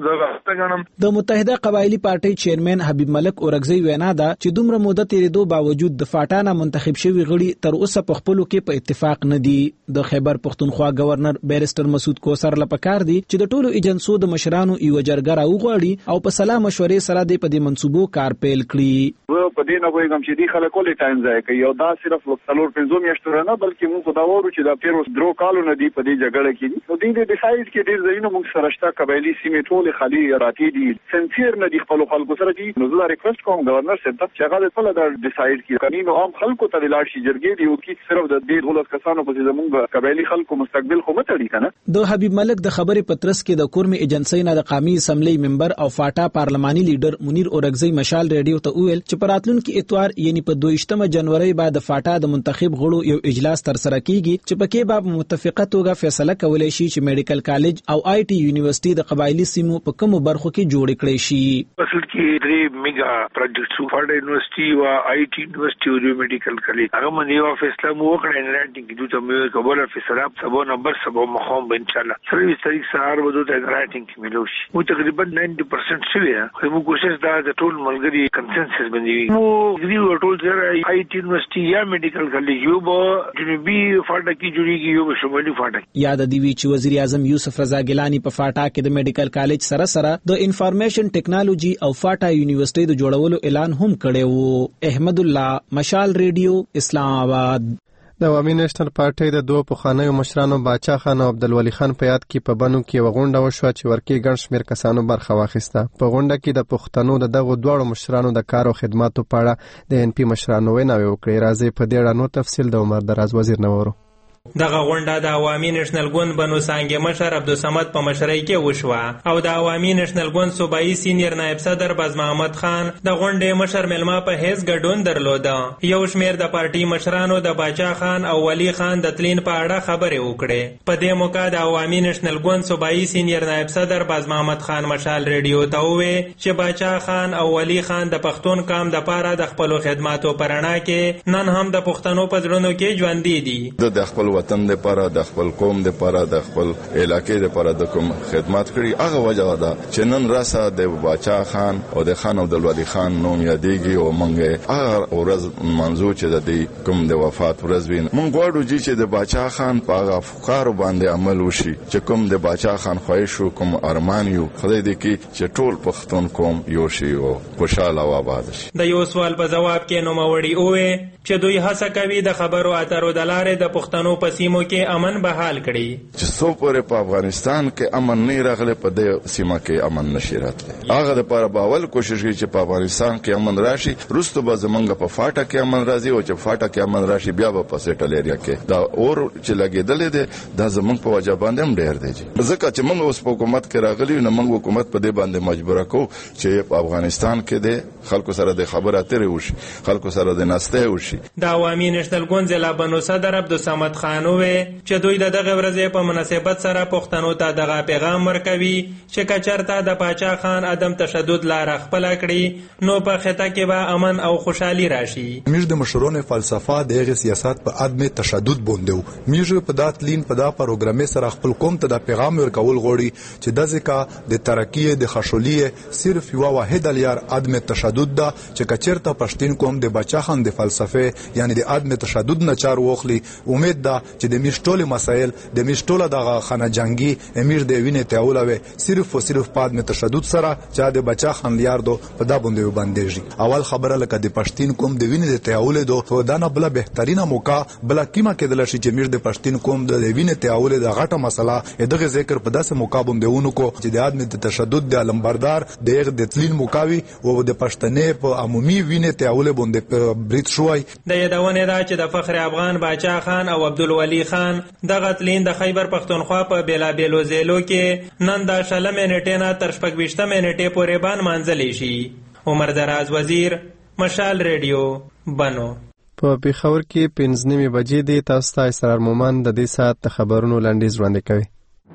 S18: د متحده قبایلی پارټي چیرمن حبیب ملک اورګزی وینا ده چې دومره موده تیریدو باوجود د فاټا منتخب شوی غړي تر اوسه په خپلو کې په اتفاق نه دي. د خیبر پختونخوا گورنر بیرستر مسعود کوثر لپاره دي چې د ټولو ایجنسو د مشرانو یو جرګه راوغواړي او په سلا مشورې سره د پدې منصوبو کار پیل کړي.
S8: و په دې نه وایم چې دی خلک ولې ټایم ځای کوي او دا صرف څلور پنځو میاشتو نه بلکې موږ دا وایو چې دا پیروز درو کالو نه دی په دې جګړه کې. نو دې د سایز کې ډیر ځایونه موږ سره شته قبایلی سیمې ټول خالي راتی دي سنسیر نه دي خپل خلکو سره دي. نو زه ریکوست کوم گورنر صاحب ته چې هغه ټول دا ډیساید کړي قانون عام خلکو ته لاړ شي جرګې دی او کې صرف د دې دولت کسانو په زموږ قبایلی خلکو مستقبل خو متړي کنه.
S18: د حبیب ملک د خبرې پترس کې د کورمي ایجنسی نه د قومي اسمبلی ممبر او فاټا پارلماني لیډر منیر اورګزی مشال ریډیو ته ویل چې پراتلونکو اتوار یعنی په 22 جنوري بعد فاټا د منتخب غړو یو اجلاس تر سره کیږي چې پکې به متفقه توګه فیصله کولای شي چې میډیکل کالج او آی ټي یونیورسيټي د قبایلی سیمو په کومو برخو کې جوړ کړي شي.
S19: اصل کې درې میگا پروجیکټ فاټا یونیورسيټي او آی ټي یونیورسيټي او میډیکل کالج هغه باندې یو فیصله مو وکړه ان رائټینګ کې دوی مې قبول فیصله سبو نمبر سبو مخوم ان شاء الله 23 تاریخ سهار وځو ته رائټینګ کې ملو شي. مو تقریبا 90% شوی خو مو کوشش دا د ټول ملګری کنسنسس باندې مو دیو ټول سره آی ټي یونیورسيټي یا میډیکل کالج یو به جنوبي فاټا کې جوړیږي یو شمالي فاټا.
S18: یاد دی وی چې وزیر اعظم یوسف رضا ګیلانی په فاټا کې د میډیکل کالج سره د انفارمیشن ټیکنالوژي او فاټا یونیورسيټي د جوړولو اعلان هم کړی وو. احمد الله مشال ریډیو اسلام آباد.
S1: د عوامي نېشنل پارټۍ د دوه پخوانیو مشرانو باچا خان او عبدالولي خان په یاد کې په بنو کې وغونډه وشوه چې ورکې ګڼ شمېر کسانو برخه واخیسته. په غونډه کې د پښتنو د دغو دواړو مشرانو د کار او خدماتو په اړه د ان پی مشرانو ویناوې وکړې. راځي په دې اړه نور تفصیل د عمر دراز وزیر نه وورو.
S20: دغه غونډه د عوامي نېشنل ګوند بنو سانګې مشر عبدالصمد په مشرۍ کې وشوه او د عوامي نېشنل ګوند صوبایي سینیر نائب صدر باز محمد خان د غونډې مشر ملما په حیث ګډون درلوده. یو شمېر د پارټي مشرانو د باچا خان او ولی خان د تلین په اړه خبرې وکړې. په دې موقع د عوامي نېشنل ګوند صوبایي سینیر نائب صدر باز محمد خان مشال ریډیو ته وویل چې باچا خان او ولی خان د پښتون قام د پاره د خپل خدماتو پرانا کې نن هم د پښتنو په زړونو کې ژوندۍ دي.
S21: د خپل وطن د لپاره د خپل قوم د لپاره د خپل علاقې د لپاره د کوم خدمات کړي هغه وجه ده چې نن راسه د باچا خان او د خان عبدالولي خان نوم یادېږي او موږ هغه ورځ منځو چې د دې کوم د وفات ورځ وین موږ غواړو چې د باچا خان په هغه افکار باندې عمل وشي چې کوم د باچا خان خواهش او کوم ارمان یو خدای دې کې چې ټول پښتون قوم یو شي او خوشاله او آباد شي.
S20: د یو سوال په جواب کې نوموړي وویل چې دوی هڅه کوي د خبرو اترو د لارې د پښتنو په سیمو کې امن بحال کړي.
S21: چې څو پورې په افغانستان کې امن نه راغلی په دې سیمه کې امن نشي راتلی. هغه د لپاره به اول کوشش کوي چې په افغانستان کې امن راشي وروسته به زمونږ په فاټا کې امن راځي او چې فاټا کې امن راشي بیا به په سیټل ایریا کې دا اور چې لګېدلې ده دا زمونږ په وجه باندې هم ډېر دی ځکه چې موږ اوس په حکومت کې راغلي نو موږ حکومت په دې باندې مجبوره کوو چې په افغانستان کې د خلکو سره د خبرو اترې وشي خلکو سره د ناستې وشي.
S20: د عوامي نېشنل ګوند ضلع بنو صدر عبدالصمد خان وویل چې دوی د دغه ورځې په مناسبت سره پښتنو ته دغه پیغام ورکوي چې کچرته د باچا خان عدم تشدد لاره خپل کړي نو په خطه کې به امن او خوشحالي راشي.
S5: موږ د مشرانو فلسفه د سیاست په عدم تشدد باندې موږ په داتلین په دا پروګرام سره خپل قوم ته د پیغام ورکول غوړي چې د ځکه د ترقی د خشولې صرف یو واحد لار عدم تشدد ده چې کچرته پښتون قوم د باچا خان د فلسفه یعنی د عدم تشدد نه چار واخلي. امید ده چې د مشټول مسایل د مشټول د خانه جنگي امیر د وینې تیولوي صرف او صرف په عدم تشدد سره چا د بچا خان لیاردو په دا باندې باندېږي. اول خبره لکه د پښتين کوم د وینې د تیولې دو دا نه بل بهترینه موقع بل کیما کېدل شي چې امیر د پښتين کوم د وینې تیولې د غټه مسله دغه ذکر په داسې موقع باندې ونکو چې د عدم تشدد د علمبردار د تلین مقاوي او د پښتنې په عمومي وینې تیولې باندې بریټ شوی.
S20: د یادونه دا چې د فخر افغان باچا خان او عبدالولي خان دغه تلین د خیبر پختونخوا په بیلابیلو ضلعو کې نن د 16 منټې نه تر 26 منټې پورې بان منځلې شي. عمر دراز وزیر، مشال ریډیو، بنو.
S1: په پیښور کې 5:30 بجې دی. تاسو ته اسرار مومن د دې ساعت د خبرونو لنډیز وړاندې کوي.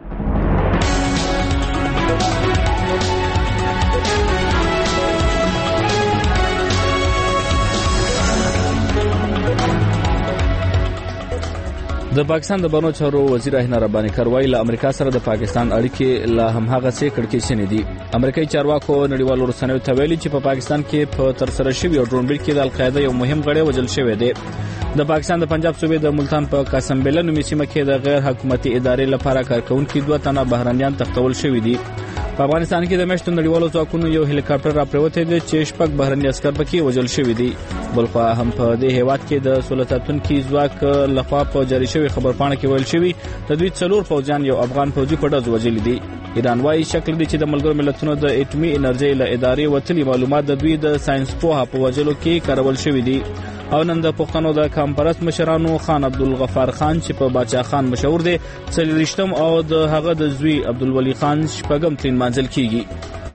S2: د پاکستان د بانو چارو وزیر هینا ربانی کاروای له امریکا سره د پاکستان اړیکې لا هم هغه څه کړکېچنې دي. امریکایي چارواکو نړیوالو رسنیو ته ویلي چې په پاکستان کې په ترسره شوی او ډرون بریډ کې د القاعده یو مهم غړی وژل شوی دی. د پاکستان د پنجاب صوبې د ملتان په قاسم بله نومي سیمه کې د غیر حکومتي ادارې لپاره کارکونکي 2 تنه بهرانيان تختول شوي دي. په افغانستان کې د میاشتو نړیوالو ځواکونو یو هلیکاپټر راپریوتی دی چې 6 بهرني عسکر پکې وژل شوي دي. بلخوا هم په دې هیواد کې د سولې ساتونکو ځواک لخوا په جاري شوی خبرپاڼه کې ویل شوی د دوی 4 فوجیان یو افغان فوجي په ډز وژل دي. ایران وايي شکل دي چې د ملګرو ملتونو د اټومي انرژي له ادارې وتلي معلومات د دوی د ساينس پوها په وژلو کې کارول شوی دي. او نن د پښتنو د کمپرس مشرانو خان عبدالغفار خان چې په باچا خان مشهور دی 40 او د هغه د زوی عبدالولي خان شپږم تلین منځل کیږي.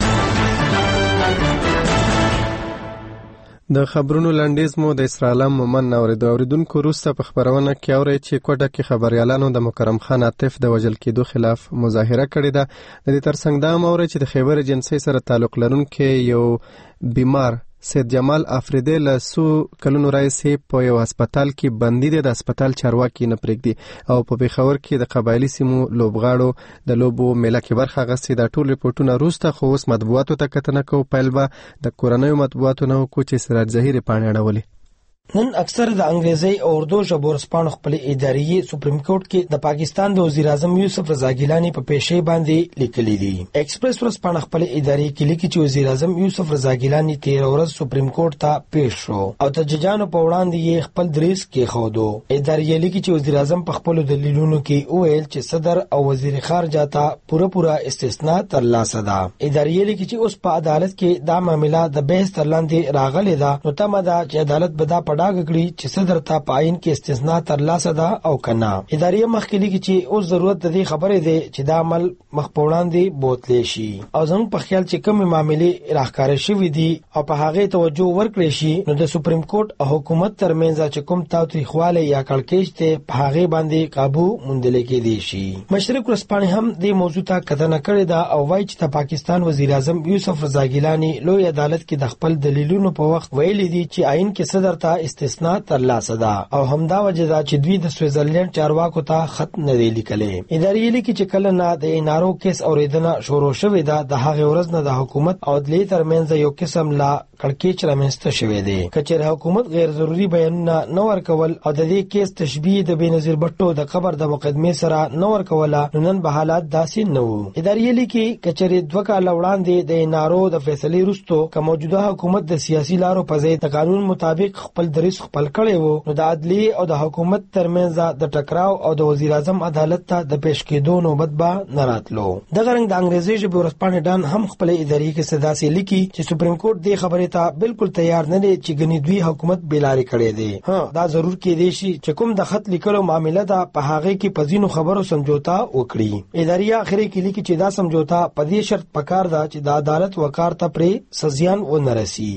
S1: د خبرونو لنډیز مو د اسرائیل مومن اوریدونکو روسته په خبرونه کې اوري چې کوټه کې خبريالانو د مکرم خان عاطف د وژل کېدو خلاف مظاهره کړې ده. د دې ترڅنګ دا اوري چې د خیبر ایجنسی سره تعلق لرونکي یو بیمار سید جمال افریدی له سو کلونو راځي په یو هسپتال کې بندي دي. د هسپتال چارواکي نه پرېږدي او په پیښور کې د قبایلی سیمو لوبغاړو د لوبو میله کې برخه اخیستې. د ټول ریپورتونه روسته خو اوس مطبوعاتو ته کتنه کوو. پیل به د کورنیو مطبوعاتو نه وکړو چې سراج ظهیر پاڼې اړولې.
S15: نن اکثر د انګریزي او اردو ژبو رسپانو خپل اداري سپریم کورټ کې د پاکستان د وزیر اعظم یوسف رضا ګیلانی په پیښې باندې لیکلي دي. ایکسپریس ورسپانو خپل اداري کې لیکي چې وزیر اعظم یوسف رضا ګیلانی 13 ورځ سپریم کورټ ته پیښ شو او د ججانو په وړاندې یې خپل دریس کې خودو. اداري لیکي چې وزیر اعظم په خپل دلیلونو کې وویل چې صدر او وزیر خارجه ته پوره استثناء ترلاسه ده. اداري لیکي چې اوس په عدالت کې دا معاملې د بحث ترلاندې راغلي ده. نو تمه ده چې عدالت به دا ډاګ کړي چې صدر ته پاین کې استثناء ترلاسه ده او کنه. ادارې مخکلي کې چې اوس ضرورت د دې خبرې ده چې دا عمل مخ په وړاندې بوتلی شي او زموږ په خیال چې کوم معاملې راښکاره شوې دي او په هغه توجه ورکړي شي نو د سپریم کورټ او حکومت ترمنځ چې کوم تاوتریخواله یا کړکېچ ته په هغه باندې قابو موندل کېدی شي. مشرق ورسپانې هم د موضوع ته کتنه کړې ده او وايي چې د پاکستان وزیر اعظم یوسف رضا ګیلانی لوی عدالت کې د خپل دلیلونو په وخت ویلي دي چې آئین کې صدر ته استثناء ترلاسه ده او همدا وجه ده چې دوی د سویزرلند چارواکو ته خط نه دی لیکلی. ادارې لیکي چې کله نه د انارو کیس اوریدنه شروع شوې ده د هغه ورځ نه د حکومت او عدلیې ترمنځ یو قسم لا کړکېچ رامنځته شوی دی. کچېر حکومت غیر ضروري بیانونه نه ورکول او د دې کیس تشبیه د بېنظیر بټو د قبر د مقدمې سره نه ورکوله نو نن به حالات داسې نه وو. ادارې لیکي کچېر 2 کال وړاندې د انارو د فیصلې وروسته که موجوده حکومت د سیاسي لارو په ځای د قانون مطابق خپل دریس خپل کړی وو نو د عدلیې او د حکومت ترمنځ د ټکراو او د وزیر اعظم عدالت ته د پیش کېدو نوبت به نه راتلو. دغه رنګ د انګریزي ژبې ورځپاڼې ډان هم خپل ادارې کې صداسې لیکي چې سپریم کورټ دې خبرې ته بالکل تیار نه دی چې ګنې دوی حکومت بلاري کړی دی. دا ضرور کېدی شي چې کوم د خط لیکلو معاملې ده په هغه کې په ځینو خبرو سمجوتا وکړي. ادارې اخري کې لیکي چې دا سمجوتا په دې شرط پکار ده چې د عدالت وقار ته پرې سزیان ونه رسي.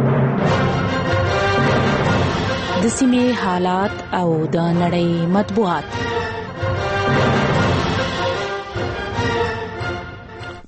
S3: د سیمې حالات او د نړۍ مطبوعات.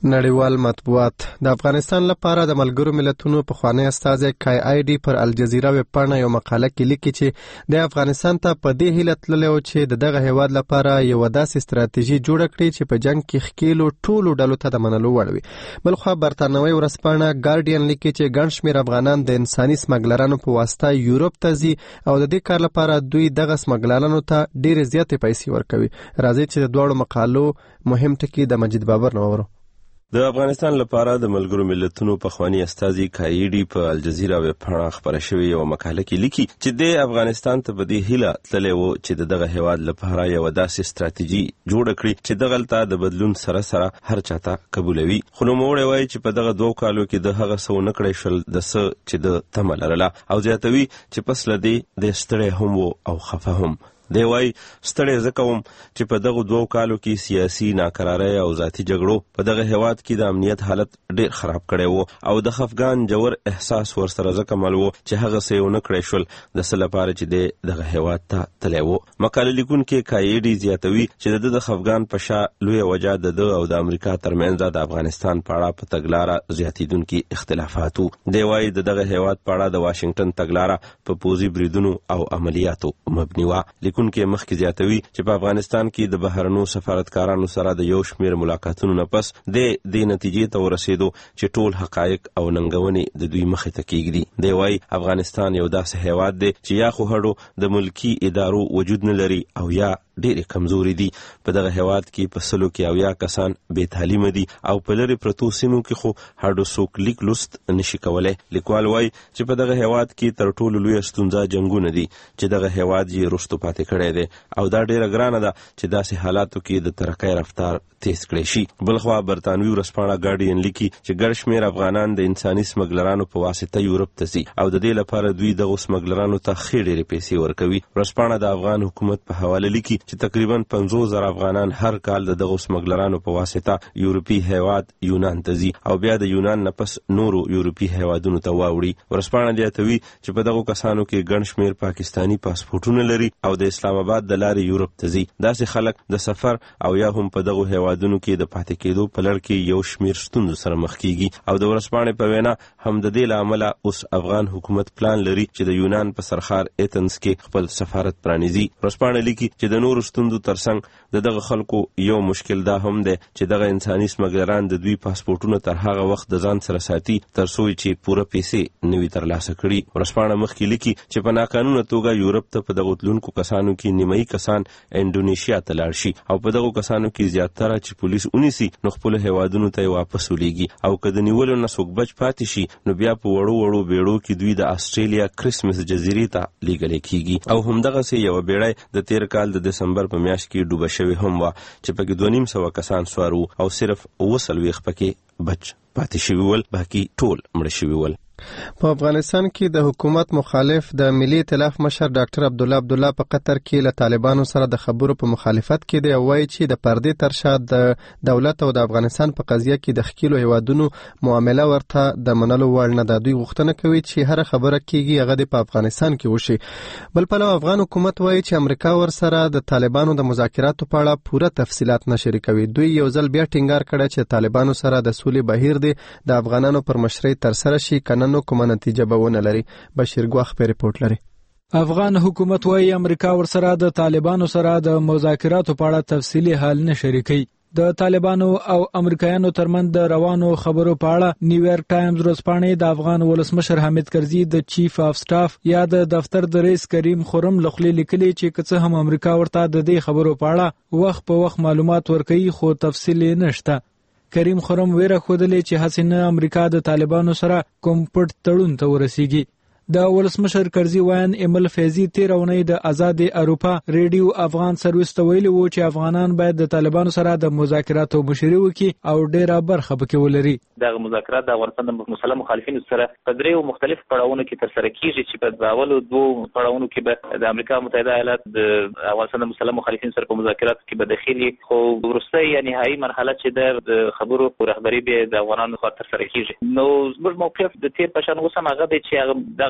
S1: نړیوال مطبوعات د افغانستان لپاره د ملګرو ملتونو پخوانی استازی کای آی ډي پر الجزیره ویبپاڼه یو مقاله کې لیکي چې د افغانستان ته په دې هیله تللی و چې دغه هیواد لپاره یو داسې ستراتیژي جوړه کړي چې په جنگ کې ښکیلو ټولو ډلو ته د منلو وړ وي. بلخوا برتانوي ورځپاڼه ګارډین لیکي چې ګڼ شمېر افغانان د انساني سمګلرانو په واسطه یورپ ته ځي او د دې کار لپاره دوی دغه سمګلرانو ته ډېرې زیاتې پیسې ورکوي. راځي چې د دواړو مقالو مهم ټکي د مجید بابر نه واورو.
S4: د افغانستان لپاره د ملګرو ملتونو پخوانی استازی کایډي په الجزیره ویبپاڼه خبره شوې یو مقاله کې لیکي چې د افغانستان ته په دې هیله تللی و چې دغه هیواد لپاره یو داسې ستراتیژي جوړه کړي چې دغلته د بدلون سره سره هر چاته قبولوي. خو نوموړی وایي چې په دغه 2 کالو کې د هغه څه ونه کړی شول د څه چې د تمه لرله او زیاتوي چې پس له دې د ستړی هم و او خفه هم. دی وای ستړی زکه وم چې په دغه 2 کالو کې سیاسي ناکراری او ذاتي جګړو په دغه هیواد کې د امنیت حالت ډیر خراب کړی وو او د خفګان جوړ احساس ورسره زکه مل وو چې هغه څه ونه کړی شول د څه لپاره چې دغه هیواد ته تللی وو. مقاله لیکونکي کایډي زیاتوي چې د خفګان په شا لوی وجه د او د امریکا ترمنځ د افغانستان په اړه په تګلاره زیاتیدونکي اختلافاتو. دی وای دغه هیواد په اړه د واشنگټن تګلاره په پوزي بریدونو او عملیاتو مبني و. کې مخکې زیاتوي چې په افغانستان کې د بهرنو سفارتکارانو سره د یو شمېر ملاقاتونو نه پس د دې نتیجې ته ورسېدو چې ټول حقایق او ننګونې د دوی مخې ته کېږدي. دی وایي افغانستان یو داسې هیواد دی چې یا خو هډو د ملکی ادارو وجود نه لري او یا ډېرې کمزوري دي. په دغه هیواد کې په 100 کې 90 کسان بې تعلیمه دي او په لرې پرتو سیمو کې خو هډو څوک لیک لوست نشي کولی. لیکوال وایي چې په دغه هیواد کې تر ټولو لویه ستونزه جنګونه دي چې دغه هیواد یې رستو پاتې کړی دی او دا ډېره ګرانه ده چې داسې حالاتو کې د ترقۍ رفتار تیز کړی شي. بلخوا برتانوي ورځپاڼه ګارډین لیکي چې ګڼ شمېر افغانان د انساني سمګلرانو په واسطه یورپ ته ځي او د دې لپاره دوی دغو سمګلرانو ته ښې ډېرې پیسې ورکوي. ورځپاڼه د افغان حکومت په حواله لیکي چې تقریبا 50,000 افغانان هر کال د دغو سمګلرانو په واسطه یورپي هیواد یونان ته ځي او بیا د یونان نه پس نورو یورپي هیوادونو ته واوړي. ورځپاڼه زیاتوي چې په دغو کسانو کې ګڼ شمېر پاکستاني پاسپورټونه لري او د اسلام آباد د لارې یورپ ته ځي. داسې خلک د سفر او یا هم په دغو هیوادونو کې د پاتې کېدو په لړ کې یو شمېر ستونزو سره مخ کیږي او د ورځپاڼې په وینا هم د دې له امله اوس افغان حکومت پلان لري چې د یونان په سرخار ایتنز کې خپل سفارت پرانیزي. ورځپاڼه لیکي چې د نورو ستونزو ترڅنګ دغه خلکو یو مشکل دا هم دی چې دغه انساني سمګلران د دوی پاسپورټونه تر هغه وخت د ځان سره ساتي تر څو چې پوره پیسې نوي ترلاسه کړي. ورځپاڼه مخکې لیکي چې په ناقانونه توګه یورپ ته په دغو تلونکو کسانو کې نیمایي کسان انډونیشیا ته لاړ شي او په دغو کسانو کې زیاتره چې پولیس ونیسي نو خپلو هیوادونو ته یې واپس ولیږي او که د نیولو نه څوک بچ پاتې شي نو بیا په وړو وړو بیړو کې دوی د آسټرالیا کرسمس جزیرې ته لیږلی کیږي. او همدغسې یوه بیړۍ د تیر کال د دسمبر په میاشت کې ډوبه شوې هم وه چې پکې 250 کسان سوار وو او صرف 40 پکې بچ پاتې شوي ول، باقي ټول مړه شوي ول.
S1: په افغانستان کې د حکومت مخالف د ملي ائتلاف مشر ډاکټر عبدالله په قطر کې له طالبانو سره د خبرو په مخالفت کې دی او وایي چې د پردې تر شا د دولت او د افغانستان په قضیه کې د ښکیلو هیوادونو معامله ورته د منلو وړ نه ده. دوی غوښتنه کوي چې هر خبره کېږي هغه د په افغانستان کې وشي. بل پلو افغان حکومت وایي چې امریکا ورسره د طالبانو د مذاکراتو په اړه پوره تفصیلات نه شریکوي. دوی یو ځل بیا ټینګار کړی چې طالبانو سره د سولې بهیر دی د افغانانو پر مشرۍ ترسره شي کنه نو کومه نتیجه به ونه لري. بشیر ګواخ په ریپورت لري.
S18: افغان حکومت وايي امریکا ورسره د طالبانو سره د مذاکراتو په اړه تفصیلي حل نه شریکوي. د طالبانو او امریکایانو ترمنځ د روانو خبرو په اړه نیویارک ټایمز ورځپاڼې د افغان ولسمشر حامد کرزي د چیف اف سټاف یا د دفتر د رئیس کریم خرم لخوا لیکلي چې که څه هم امریکا ورته د دې خبرو په اړه وخت په وخت معلومات ورکوي خو تفصیل نشته. کریم خرم ویره خودلې چې هڅه امریکا د طالبانو سره کوم پټ تړون ته ورسیږي. د ولسمشر کرزي وایان ایمل فیضی 13 اونۍ د آزاد اروپا ریډیو افغان سرویس ته ویلي وو چې افغانان باید د طالبانو سره د مذاکراتو مشري وکړي او ډیره برخه پکې ولري.
S22: د مذاکرات د افغانستان د مسلمان مخالفینو سره په دریو مختلف پړاوونو کې تر سره کیږي چې په اولو 2 پړاوونو کې به د امریکا متحده ایالات د افغانستان د مسلمان مخالفینو سره په مذاکراتو کې به داخلي خو وروستۍ یا نهایي مرحله چې د خبرو په رهبري به د افغانانو خوا تر سره کیږي. نو زموږ موقف د تیر په شان اوس هم هغه دی چې د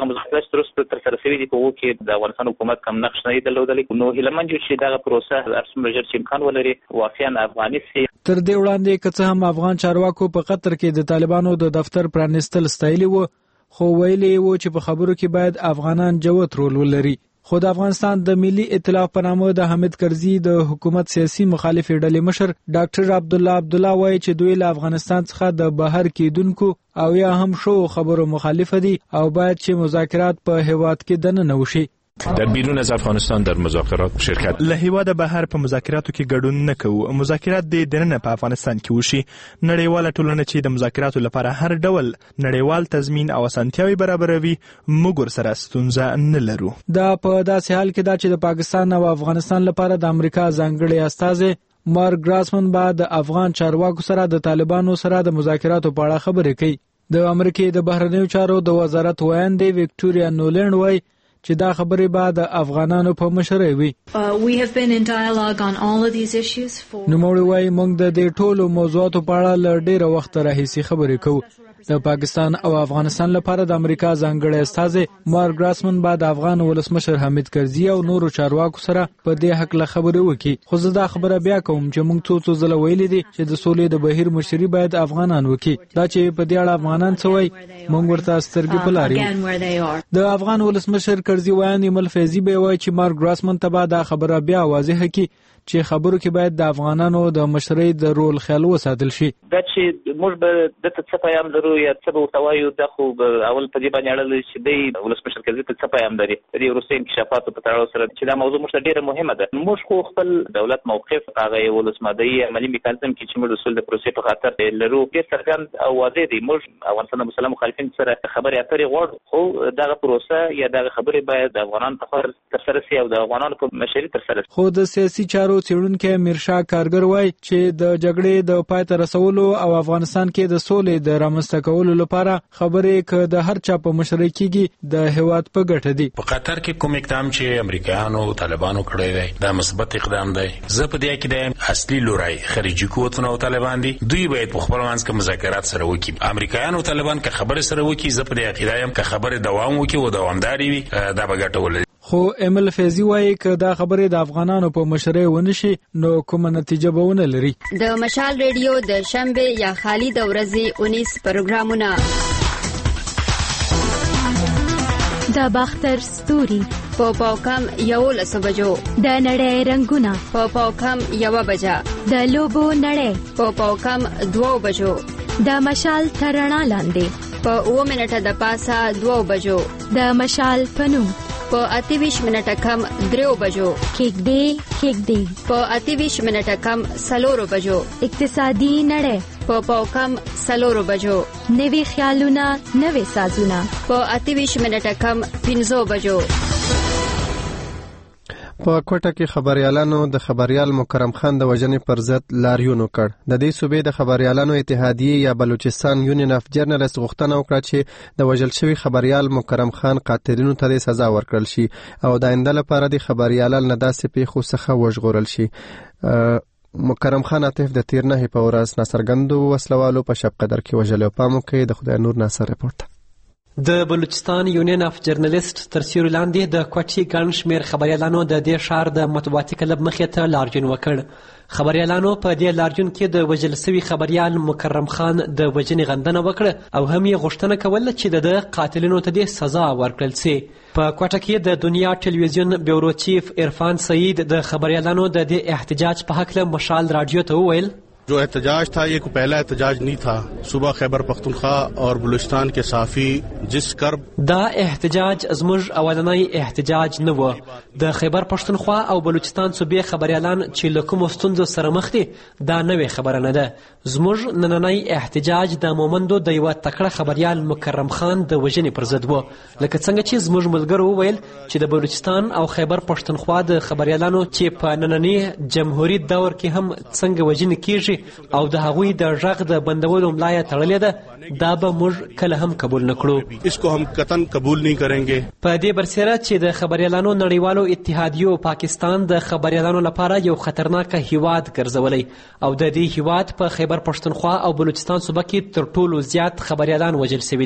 S22: هغه مذاکرات تر سره شوي دي په کې د افغانستان حکومت کم نقش نه درلودلی نو هیلمن جو چې دا پروسه ارسم رجر چې امکان ولري واقعا افغاني سي
S18: تر دې وړاندې که څه هم افغان چارواکو په قطر کې د طالبانو د دفتر پرانیستل ستایلی وو خو ویلي وو چې په خبرو کې باید افغانان جوت رول ولري خو د افغانستان د ملي ائتلاف په نامه د حامد کرزي د حکومت سیاسي مخالفې ډلې مشر ډاکټر عبدالله وایي چې دوی له افغانستان څخه د بهر کېدونکو او یا هم شو خبرو مخالف دي او باید چې مذاکرات په هیواد کې دننه وشي
S6: در بیرون از افغانستان در مذاکرات شرکت
S10: له هیواده بهر په مذاکراتو کې ګډون نه کوو مذاکرات د دننه په افغانستان کې وشي نړیواله ټولنه چې د مذاکراتو لپاره هر ډول نړیوال تضمین او اسانتیاوي برابروي موږ سره ستونزه نه لرو
S18: دا په داسې حال کې دا چې د پاکستان او افغانستان لپاره د امریکا ځانګړي استازي مارک ګراسمن بعد د افغان چارواکو سره د طالبانو سره د مذاکراتو په اړه خبرې کوي د امریکا د بهرنیو چارو د وزارت وایندې وکټوریا نولند وایي چې دا خبرې بعد افغانانو په مشرۍ وي نوموړي وایي موږ د دې ټولو موضوعاتو په اړه له ډېره وخته راهیسې خبرې کوو د پاکستان او افغانستان لپاره د امریکا ځانګړي استازي مارک ګراسمن بعد افغان ولسمشر حامد کرزي او نورو چارواکو سره په دې حق له خبرې وکړي خو زه دا خبره بیا کوم چې موږ څو ځله ویلي دي چې د سولې د بهیر مشري باید افغانان وکړي دا چې په دې اړه افغانان څه وایي موږ ورته سترګې په لار یو د افغان ولسمشر کرزي وایي مل فیضي به وایي چې مارک ګراسمن ته دا خبره بیا واضح کړي چې خبرو کې باید د افغانانو د مشرۍ د رول خیال وساتل شي
S22: دا چې موږ به د څه پیغام درو یا څه به وتاوایو د خو اول په دې باندې اړه چې دی ولسمشر کرزي ته څه پیغام لري د روسي انکشافاتو په تړاو سره چې دا موضوع موږ ډیره مهمه ده موږ خو خپل دولت موقف هغه ولسمدي عملی میکانیزم کې چې موږ اصول د پروسې په خاطر لرو ډیر څرګند او واضح دي موږ افغانستان مسلمان مخالفین سره خبرې اترې غواړو خو دغه پروسه یا دغه خبرې باید د افغانانو په خاطر تر سره شي او د افغانانو په مشرۍ تر سره
S18: خو د سیاسي چارو څېړونکي میرشاه کارګر وایي چې د جګړې د پای ته رسولو او افغانستان کې د سولې د رامنځته کولو لپاره خبرې که د هر چا په مشرۍ کېږي د هیواد په ګټه دي
S6: په قطر کې کوم اقدام چې امریکایانو طالبانو کړی دی دا مثبت اقدام دی زه په دې کې د اصلي لوري خارجي قوتونو او طالبان دي دوی باید په خپل منځ کې مذاکرات سره وکړي امریکایانو طالبان که خبرې سره وکړي زه په دې عقیده یم که خبرې دوام وکړي او دوامداري وي دا به ګټه ولري
S18: خو امل فیضي وایي که دا خبرې د افغانانو په مشرۍ ونشي نو کومه نتیجه به ونه لري
S23: د مشال ریډیو د شنبه یا خالی د ورځې 19 پروګرامونه
S3: د باختر ستوري
S23: په پاوکم 11 بجو
S3: د نړۍ رنگونه
S23: په پاوکم 1 بجا
S3: د لوبو نړۍ
S23: په پاوکم 2 بجو
S3: د مشال ترڼا لاندې
S23: په 2 منټه د پاسه 2 بجو
S3: د مشال پنوم
S23: په 28 منټه کم 3 بجو
S3: کېږدي
S23: په 28 منټه کم 4 بجو
S3: اقتصادي نړۍ
S23: په پاوکم 4 بجو
S3: نوي خیالونه نوي سازونه
S23: په 28 منټه کم 15 بجو
S1: په کوټه کې خبريالانو د خبريال مکرم خان د وژنې پر ضد لاریون وکړ د دې صوبې د خبريالانو اتحادیه یا بلوچستان یونین اف جرنالست غوښتنه وکړه چې د وژل شوی خبريال مکرم خان قاتلینو ته سزا ورکړل شي او د آینده لپاره د خبريالانو نه داسې پیښو څخه وژغورل شي مکرم خان عاطف د تیر نه په ورځ ناصرګندو وسلوالو په شپ قدر کې وژل او پامو کې د خدای نور ناصر رپورت
S24: د بلوچستان یونین اف جرنالست تر سیوري لاندې د کوټي ګڼ شمېر خبريالانو د دې ښار د مطبوعاتي کلب مخې ته لاریون وکړ خبريالانو په دې لاریون کې د وژل شوي خبريال مکرم خان د وژنې غندنه وکړه او هم یې غوښتنه کوله چې د قاتلینو ته دې سزا ورکړل شي په کوټه کې د دنیا ټلویزیون بیورو چیف عرفان سعید د خبريالانو د دې احتجاج په حق له مشال رادیو ته وویل
S25: जो एहतजाज था ये कोई पहला एहतजाज नहीं था सूबा खैबर पख्तूनख्वा और बलूचिस्तान के साफी जिस कर्ब
S24: دا احتجاج زموږ اولنی احتجاج نه و د خیبر پښتونخوا او بلوچستان صوبې خبريالان چې له کومو ستونزو سره مخ دي دا نوې خبره نه ده زموږ نننی احتجاج د مومندو د یو تکړه خبريال مکرم خان د وژنې پر ضد و لکه څنګه چې زموږ ملګرو وویل چې د بلوچستان او خیبر پښتونخوا د خبريالانو چې په نننی جمهوریت دور کې هم څنګه وژنې کیږي او د هغوی د ژغ د بندولو ملایه تړلې ده دا به موږ کله هم قبول نکړو
S25: اسکو هم قطعا قبول نه کرانګي
S24: په دې برسره چې د خبريالانو نړیوالو اتحادیو پاکستان د خبريالانو لپاره یو خطرناک هیواد ګرځولای او د دې هیواد په خیبر پښتونخوا او بلوچستان صوبه کې تر ټولو زیات خبريالان وژل شوي دي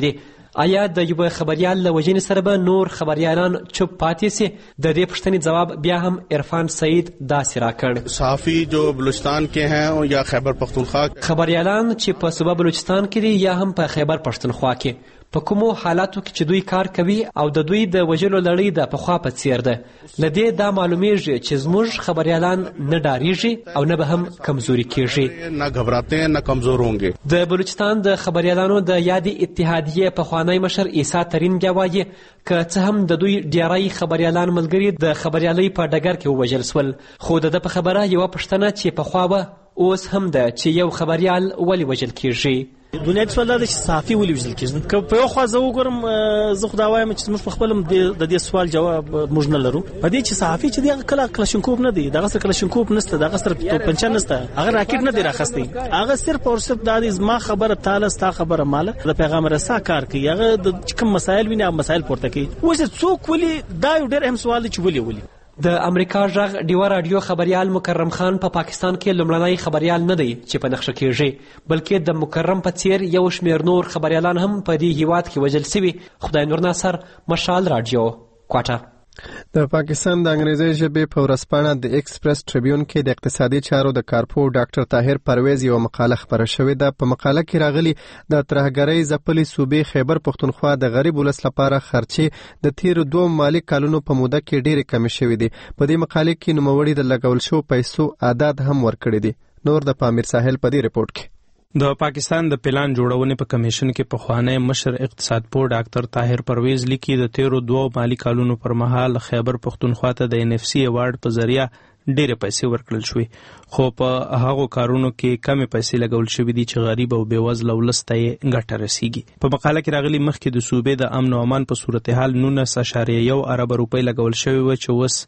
S24: آیا د یو خبريال له وجې سره به نور خبريالان چوپ پاتې سي؟ د دې پوښتنې جواب بیا هم عرفان سعید داسې راکړ.
S25: صحافي جو بلوچستان کې ہیں یا خیبر پختونخوا
S24: خبريالان چې په صوبه بلوچستان کې دي یا هم په خیبر پښتونخوا کې په کومو حالاتو کې چې دوی کار کوي او د دوی د وژلو لړۍ د پخوا په څیر ده. لدې دا معلومیږي چې زموږ خبريالان نه ډاریږي او نه به هم کمزوري کیږي.
S25: نه घबराते हैं نه کمزور होंगे.
S24: د بلوچستان د خبريالانو د یادې اتحادیې پخوانی مشر عیسی ترین بیا وایي که څه هم د دوی ډیری خبريالان ملګري د خبريالۍ په ډګر کې ووژل سول، خو د په خبره یو پښتنه چې پخوا به اوس هم ده چې یو خبريال ولې وژل کیږي.
S7: دنیا د سوال د صحافي ولې وژل کیږي؟ که په یو خوا زه وګورم زه خو دا وایم چې موږ په خپل د دې سوال جواب موږ نه لرو. په دې چې صحافي چې دی کله کلاشینکوف نه دی، دغه سره کلاشینکوف نشته، دغه سره توپنچه نشته، هغه راکټ نه دی راخستی، هغه صرف او صرف د ما خبره تعالی ستا خبره مال د پیغام رسا کار کوي، هغه د کوم مسایل ویني مسایل پورته کوي. اوس څوک ولې دا یو ډېر اهم سوال دی چې ولې
S24: د امریکا غږ ډیوه رادیو خبريال مکرم خان په پاکستان کې لومړنی خبريال نه دی چې په نقشه کېږي، بلکې د مکرم په څیر یو شمېر نور خبريالان هم په دې هیواد کې وژل شوي. خدای نور ناصر، مشال رادیو، کوټه.
S1: د پاکستان د انګریزي ژبې په ورځپاڼه د ایکسپریس ټریبیون کې د اقتصادي چارو د کارپو ډاکټر طاهر پرویز یو مقاله خبره شوې ده. په مقاله کې راغلي د ترهګرۍ ځپلې صوبې خیبر پښتونخوا د غریب ولس لپاره خرچې د تیر 2 مالي کلونو په موده کې ډېرې کمې شوې دي. په دې مقاله کې نوموړي د لګول شو پیسو اعداد هم ورکړي دي. نور د پامیر ساحل په دې ریپورت کې.
S9: د پاکستان د پلان جوړونې په کمیشن کې پخوانی مشر اقتصاد پوه ډاکټر طاهر پرویز لیکي د تیرو 2 مالي کلونو پر مهال خیبر پښتونخوا ته د NFC ایوارډ په ذریعہ ډېرې پیسې ورکړل شوې، خو په هغو کارونو کې کمې پیسې لګول شوې دي چې غریب او بېوزله ولس ته یې ګټه رسیږي. په مقاله کې راغلي مخکې د صوبې د امن او امان په صورتحال 19.1 ارب روپۍ لګول شوې وه چې اوس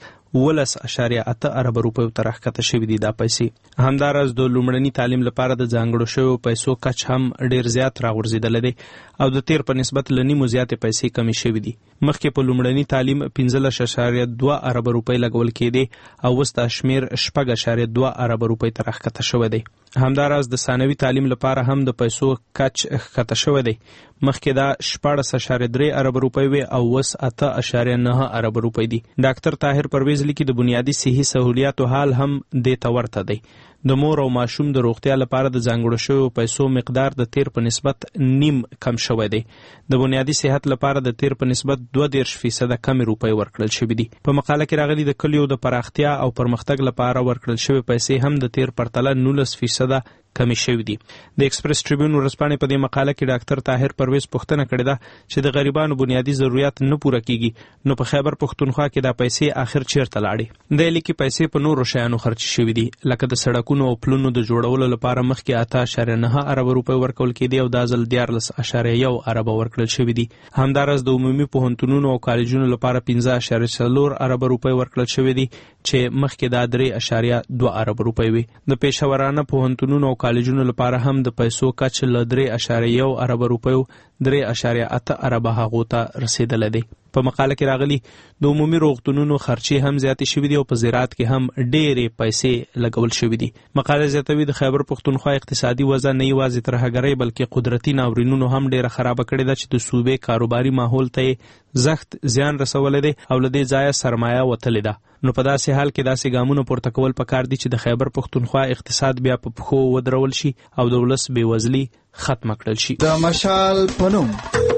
S9: 19.8 ارب روپیو ته راښکته شوي دي دا پیسې. همداراز د لومړني تعلیم لپاره د ځانګړو شویو پیسو کچ هم ډېر زیات راغورځېدلی دی او د تیر په نسبت له نیمو زیاتې پیسې کمې شوي دي. مخکې په لومړني تعلیم 15.2 ارب روپۍ لګول کېدې او اوس دا شمېر 6.2 ارب روپۍ ته راښکته شوی دی. همداراز د ثانوي تعلیم لپاره هم د پیسو کچ ښکته شوی دی. مخکې دا 14.3 ارب روپۍ وي او اوس 8.9 ارب روپۍ دي. ډاکټر طاهر پرویز لیکي د بنیادي صحي سهولیاتو حال هم دې ته ورته دی. د مور او ماشوم د روغتیا لپاره د ځانګړو شویو پیسو مقدار د تیر په نسبت نیم کم شوی دی. د بنیادي صحت لپاره د تیر په نسبت 22% کم روپۍ ورکړل شوې دي. په مقاله کې راغلي د کلیو د پراختیا او پرمختګ لپاره ورکړل شوی پیسې هم د تیر پرتله 19% کمی شوی دي. د ایکسپریس ټریبیون ورځپاڼې په دې مقاله کې ډاکټر طاهر پرویز پوښتنه کړې ده چې د غریبانو بنیادي ضرورت نه پوره کیږي نو په خیبر پښتونخوا کې دا پیسې آخر چیرته لاړې؟ د لیکي پیسې په نورو شیانو خرچ شوي دي، لکه د سړکونو او پلونو د جوړولو لپاره مخکې 8.9 ارب روپۍ ورکول کېدې او دا ځل 14.1 ارب ورکړل شوي دي. همداراز د عمومي پوهنتونونو او کالجونو لپاره 15.4 ارب روپۍ ورکړل شوي دي چې مخکې دا 3.2 ارب روپۍ وي. د پېښورانه پوهنتونونو او کالجونو لپاره هم د پیسو کچ له 3.1 ارب روپیو 3.8 ارب هغو ته رسیدلی دی. په مقاله کې راغلي د عمومي روغتونونو خرچې هم زیاتې شوي دي او په زراعت کې هم ډېرې پیسې لګول شوي دي. مقاله زیاتوي د خیبر پښتونخوا اقتصادي وضع نه یوازې ترهګرۍ بلکې قدرتي ناورینونو هم ډېره خرابه کړې ده چې د صوبې کاروباري ماحول ته یې زخت زیان رسولی دی او له دې ځایه سرمایه وتلې ده. نو په داسې حال کې داسې ګامونه پورته کول پکار دي چې د خیبر پښتونخوا اقتصاد بیا په پښو ودرول شي او د ولس بېوزلي ختمه کړل شي.
S11: د مشال په نوم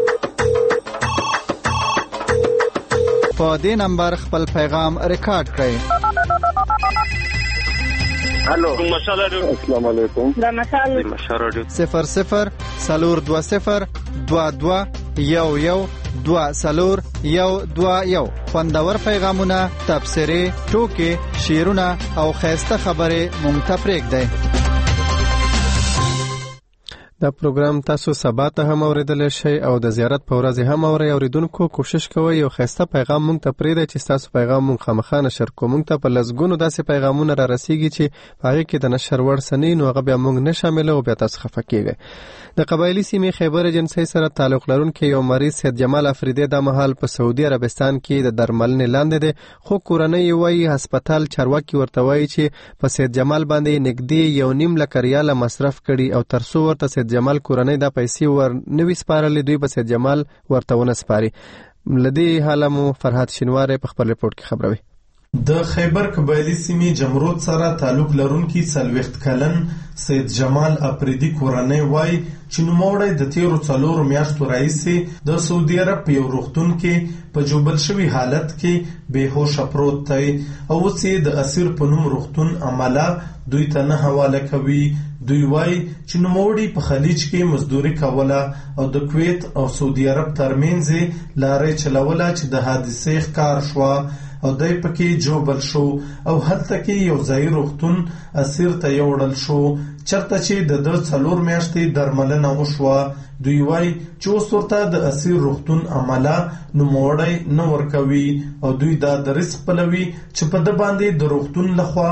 S11: په دې نمبر خپل پیغام ریکارډ کړئ.
S12: الو مشال رادیو، السلام علیکم. دا مشال رادیو
S1: 00 420 22 11 2 خوندور پیغامونه، تبصرې، ټوکې، شعرونه او خیسته خبرې مونږ ته پرېږدئ. دا پروګرام تاسو سبا ته هم اوریدلی شئ او د زیارت په ورځ هم اورئ. اوریدونکو کوشش کوئ یو خیسته پیغام مونږ ته پرېږدئ چې ستاسو پیغام مونږ خامخا نشر کړو. مونږ ته په لسګونو داسې پیغامونه را رسیږي چې په هغې کې د نشر وړ څه نه وي نو هغه بیا مونږ نه شاملوو او بیا تاسو خفه کېږئ. د قبایلي سیمې خیبر ایجنسۍ سره تعلق لرونکی یو مریض سید جمال افریدی دا مهال په سعودي عربستان کې د درملنې لاندې دی، خو کورنۍ یې وایي هسپتال چارواکي ورته وایي چې په سید جمال باندې نږدې 1.5 لک ریاله مصرف کړي او تر څو ورته سید سید جمال کورنۍ د پیسې ور نوي سپارلې، دوی به سید جمال ورته ونه سپاري. لدی حاله مو فرهاد شینواری په خپل ریپورت کې خبروي.
S8: د خیبر قبایلی سیمې جمرود سره تعلق لرونکي 40 کلن سید جمال اپریدي کورنۍ وایي چې نوموړی د تیرو 4 میاشتو راهیسې د سعودي عرب په یو روغتون کې په جوبل شوي حالت کې بېهوشه پروت دی او اوس یې د اسیر په نوم روغتون عمله دوی ته نه حواله کوي. دوی وایي چې نوموړي په خلیج کې مزدوري کوله او د کویت او سعودي عرب ترمنځ لارې چلوله چې د حادثې ښکار شوه او دای پکې جوبل شو او هلته کې یو ځای روغتون اسیر ته یوړل شو چرته چې د 4 میاشتې درملنه وشوه. دوی وایي چې اوس ورته د اسیر روغتون عمله نوموړی نه ورکوي او دوی دا د رزق پلوي چې په د باندې د روغتون لخوا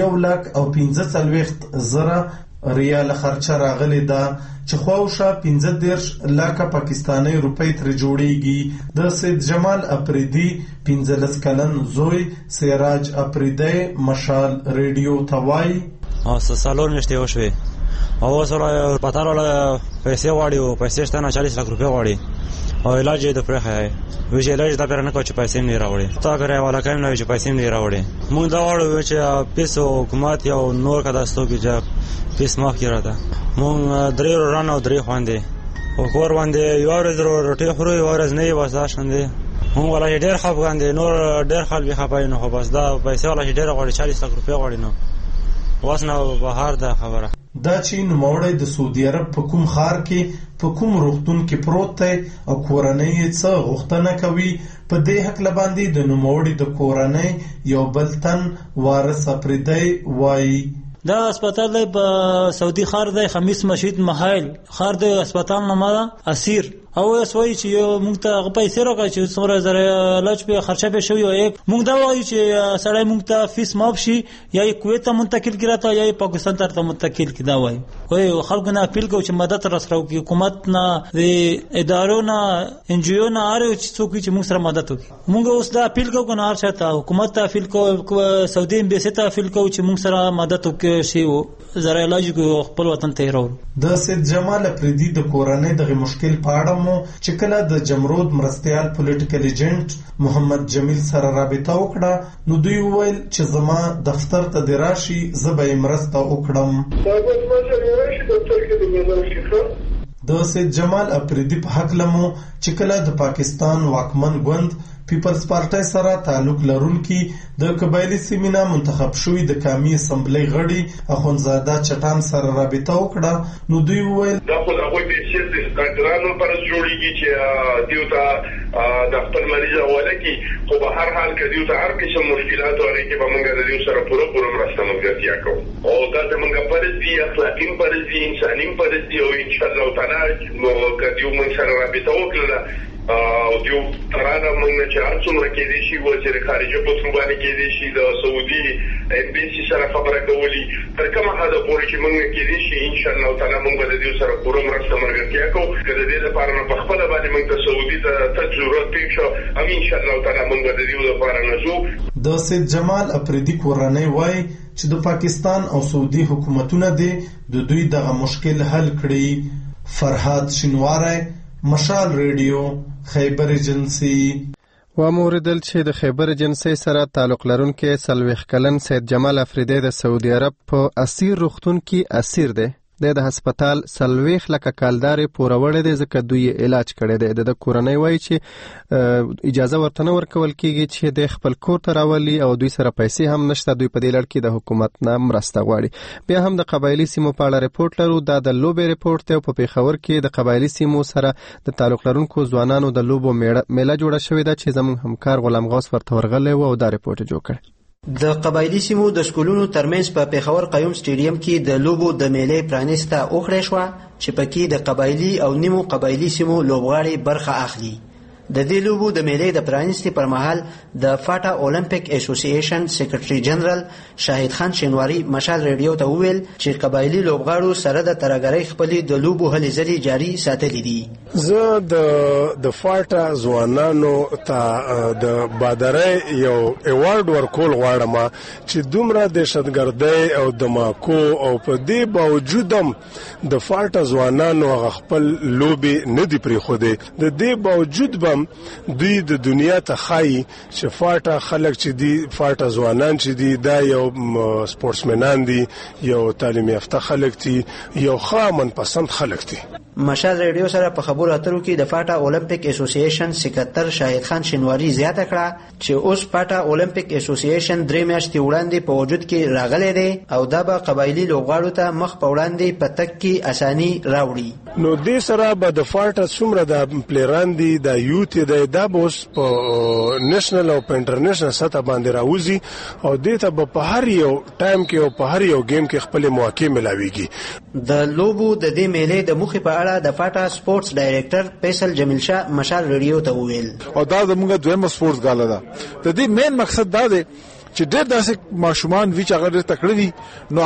S8: 1,45,000 ریال خرچه راغلی ده چې خواوشا 15 لکه پاکستانی روپۍ تر جوړیږي. د سید جمال اپریدي 15 کلن زوی سراج اپریدي مشال ریډیو توای
S13: او سالون نشته وشوي او سره پاتاله پیسې واړي او پیسې شته 40 لک روپۍ واړي او علاج د پرخه وی علاج دا پر نه کو چې پیسې نه راوړي تا غره والا کایم نه چې پیسې نه راوړي. مونږ دا وړو چې پیسو حکومت یو نور کدا ستوګي چې پیس ماف کړه. مونږ درې رانه او درې خواندې او کور باندې یو ورځ روټي خورو یو ورځ نه واسه شاندې. مونږ ولا ډېر خفګان دي نور ډېر خپل به خپای نه خو بس دا پیسې ولا ډېر غوړي 40 لک روپۍ غوړي نو واسنه بهار ده خبره.
S8: دا چې نوموړی د سعودي عرب په کوم ښار کې په کوم روغتون کې پروت دی او کورنۍ یې څه غوښتنه کوي په دې هکله باندې د نوموړي د کورنۍ یو بل تن وارث اپریدی وایي.
S14: دا اسپیټال دی په سعودي ښار دی خمیس مسجد محل ښار دی اسپیټال نامه اسیر او اسوي چې موږ ته پیسې راکړي چې څومره زره علاج په خرچه به شوی او موږ دا وایو چې سړی موږ ته فیس معاف شي یا کویت ته منتقل کړه یا پاکستان ته منتقل کړه. وایي خلکو نه اپیل کوي چې مدد راسره وکړي حکومت نه د ادارو نه ان جی او نه اړ چې څوک چې موږ سره مدد وکړي. موږ اوس دا اپیل کوو نه هرچاته حکومت ته اپیل کوو سعودي امبیسي ته اپیل کوو چې موږ سره مدد وکړي شي او زره علاج کو خپل وطن ته راوړو.
S8: د سید جمال اپریدي د کورنۍ دغه مشکل په اړه چې کله د جمرود مرستيال پولیټیکل ایجنټ محمد جمیل سره رابطه وکړه نو دوی وویل چې زما دفتر ته د راشي زبې مرسته وکړم. د سید جمال اپریدي په حق لمو چې کله د پاکستان واکمن ګوند پیپلز پارټي سره تعلق لرونکي د قبایلی سیمه منتخب شوی د قومي اسمبلی غړي اخونزاده چټان سره رابطه وکړه نو دوی وویل
S16: دا خو هغه د شر د کارګرانو پر جوړیږي چې دیوته د خپل مریض اوله کې خو به هر حال کې دیوته هر قسم مشکلات ورته کې به موږ د دیو سره پوره مرسته مګرتیا کوو او دا زموږ پرځ دي اخلاقی پرځ دي انساني پرځ دي او ان شاء الله تعالی نو کدیو موږ سره رابطه وکړه او دیو ترانه موږ چې هر څومره کې دي شي وزیر خارجه په څومره کې دي شي د سعودي امبیسي سره خبره کولی تر کومه حدا پورې چې موږ کې دي شي ان شاء الله تعالی موږ د دیو سره پوره مرسته مګرتیا کوو کله دې لپاره په خپل باندې موږ ته سعودي ته ضرورت پېښ شو او ان شاء الله تعالی موږ د دیو لپاره نزو.
S8: د سید جمال اپریدي کورنۍ وایي چې د پاکستان او سعودي حکومتونه د دوی دغه مشکل حل کړي. فرهاد شینواری مشال ریډیو خیبر ایجنسی.
S1: و موردل چې د خیبر ایجنسی سره تعلق لرونکي 40 کلن سید جمال اپریدي د سعودي عرب په اسیر روغتون کې اسیر دی. د هسپتال 40 لکه کالداري پوروړې دي ځکه دوی علاج کړي دي. د کورنۍ وایي چې اجازه ورته نه ورکول کیږي چې د خپل کور ته راولي او دوی سره پیسې هم نشته. دوی په دې لړ کې د حکومت نه مرسته غواړي. بیا هم د قبایلی سیمو په اړه ریپورت لرو. دا د لوبې ریپورت دی. په پیښور کې د قبایلی سیمو سره د تعلق لرونکو ځوانانو د لوبو میله جوړه شوې ده چې زموږ همکار غلام غوث ورته ورغلی و او دا ریپورت جوړ کړ.
S17: د قبایلی سیمو د سکولونو ترمنځ په پیښور قیوم سټیډیم کې د لوبو د میلې پرانیسته اوخړې شو چې پکې د قبایلی او نیمو قبایلی سیمو لوبغاړي برخه اخلي. د دې لوبو د میلې د پرانیستي پر مهال د فاټا اولمپیک اسوسییشن سیکریټري جنرال شاهد خان شینواری مشال ریډیو ته وویل چې قبایلی لوبغاړو سره د ترګرۍ خپلې د لوبو هلې ځلې جاري ساتلې دي.
S2: زه د فاټا ځوانانو ته د بادرۍ یو ایوارډ ورکول غواړم چې دومره دهشتګردۍ او دماکو او په دې باوجود هم د فاټا ځوانانو خپل لوبې نه دي پرېښودې. د دې باوجود به دوی د دنیا ته ښایي چې فاټا خلک چې دي فاټا ځوانان چې دي دا یو سپورټسمنان دي، یو تعلیم یافته خلک دي، یو ښه منپسند خلک دي.
S17: مشال ریډیو سره په خبرو اترو کې د فاټا اولمپیک اسوسییشن سکرټر شاهد خان شینواری زیاته کړه چې اوس فاټا اولمپیک اسوسییشن 3 میاشتې وړاندې په وجود کې راغلی دی او دا به قبایلی لوبغاړو ته مخ په وړاندې په تګ کې اساني راوړي.
S2: نو دې سره به د فاټا څومره د پلیران دي د یوت دی دا به اوس په نېشنل او په انټرنیشنل سطح باندې راوځي او دې ته به په هر یو ټایم کې او په هر یو گیم کې خپل مواقع ملاويږي.
S17: د لوبو د دې میلې د مخې په اړه د فاټا سپورټس ډایریکټر فیصل جمیل شاه مشال ریډیو ته وویل
S5: او دا زموږ دویمه سپورټس ګالا ده. د دې مین مقصد دا دی چې ډېر داسې ماشومان وی چې هغه ډېر تکړه دي نو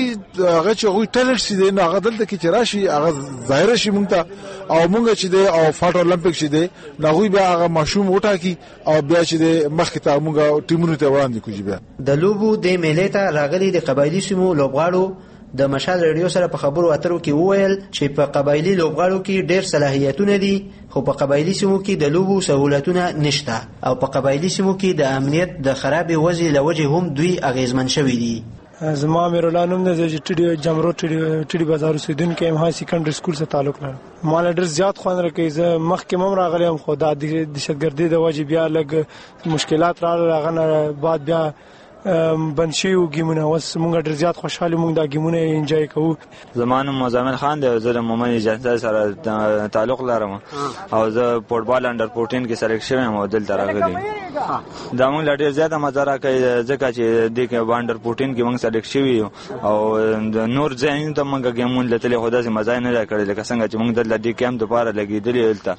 S5: هغه چې هغوی ټیلنټ شي دی نو هغه دلته کې چې راشي هغه ظاهره شي مونږ ته او مونږ چې دی او فاټا اولمپیک چې دی نو هغوی بیا هغه ماشوم وټاکي او بیا چې دی مخکې ته مونږ ټیمونو ته وړاندې کوي. بیا
S17: د لوبو د میلې ته راغلي د قبایلی سیمو لوبغاړو د مشال ریډیو سره په خبرو اترو کې وویل چې په قبایلی لوبغاړو کې ډېر صلاحیتونه دي خو په قبایلی سیمو کې د لوبو سہولتونه نشته او په قبایلی سیمو کې د امنیت د خرابې وضع له وجې هم دوی اغیزمن شوي دي.
S19: زما میرولا نوم دی چې جمرو ټیډي بازار اوسیدونکی یم. های سیکنډري سکول سره تعلق لرم. مال ډېر زیات خوند راکوي. زه مخکې هم راغلی یم خو دا د دهشتګردۍ د وجې بیا لږ مشکلات راغلل هغه نه بعد بیا بند شوي ګیمونه اوس مونږ ډېر زیات خوشحاله مونږ دا ګیمونه انجوای کوو.
S20: زما نوم مزمل خان دی او زه د مومن اجازه سره تعلق لرم او زه فوټبال انډر 14 کې سلیکټ شوم او دلته راغلی. دا مونږ ډېر زیاته مزه راکوي ځکه چې د انډر 14 کې مونږ سلیکټ شوي او نور ځایونو ته مونږ ګیمونه لیدلې خو داسې مزه نه راکړې لکه څنګه چې مونږ دلته د کیمپ دپاره لګېدلي دلته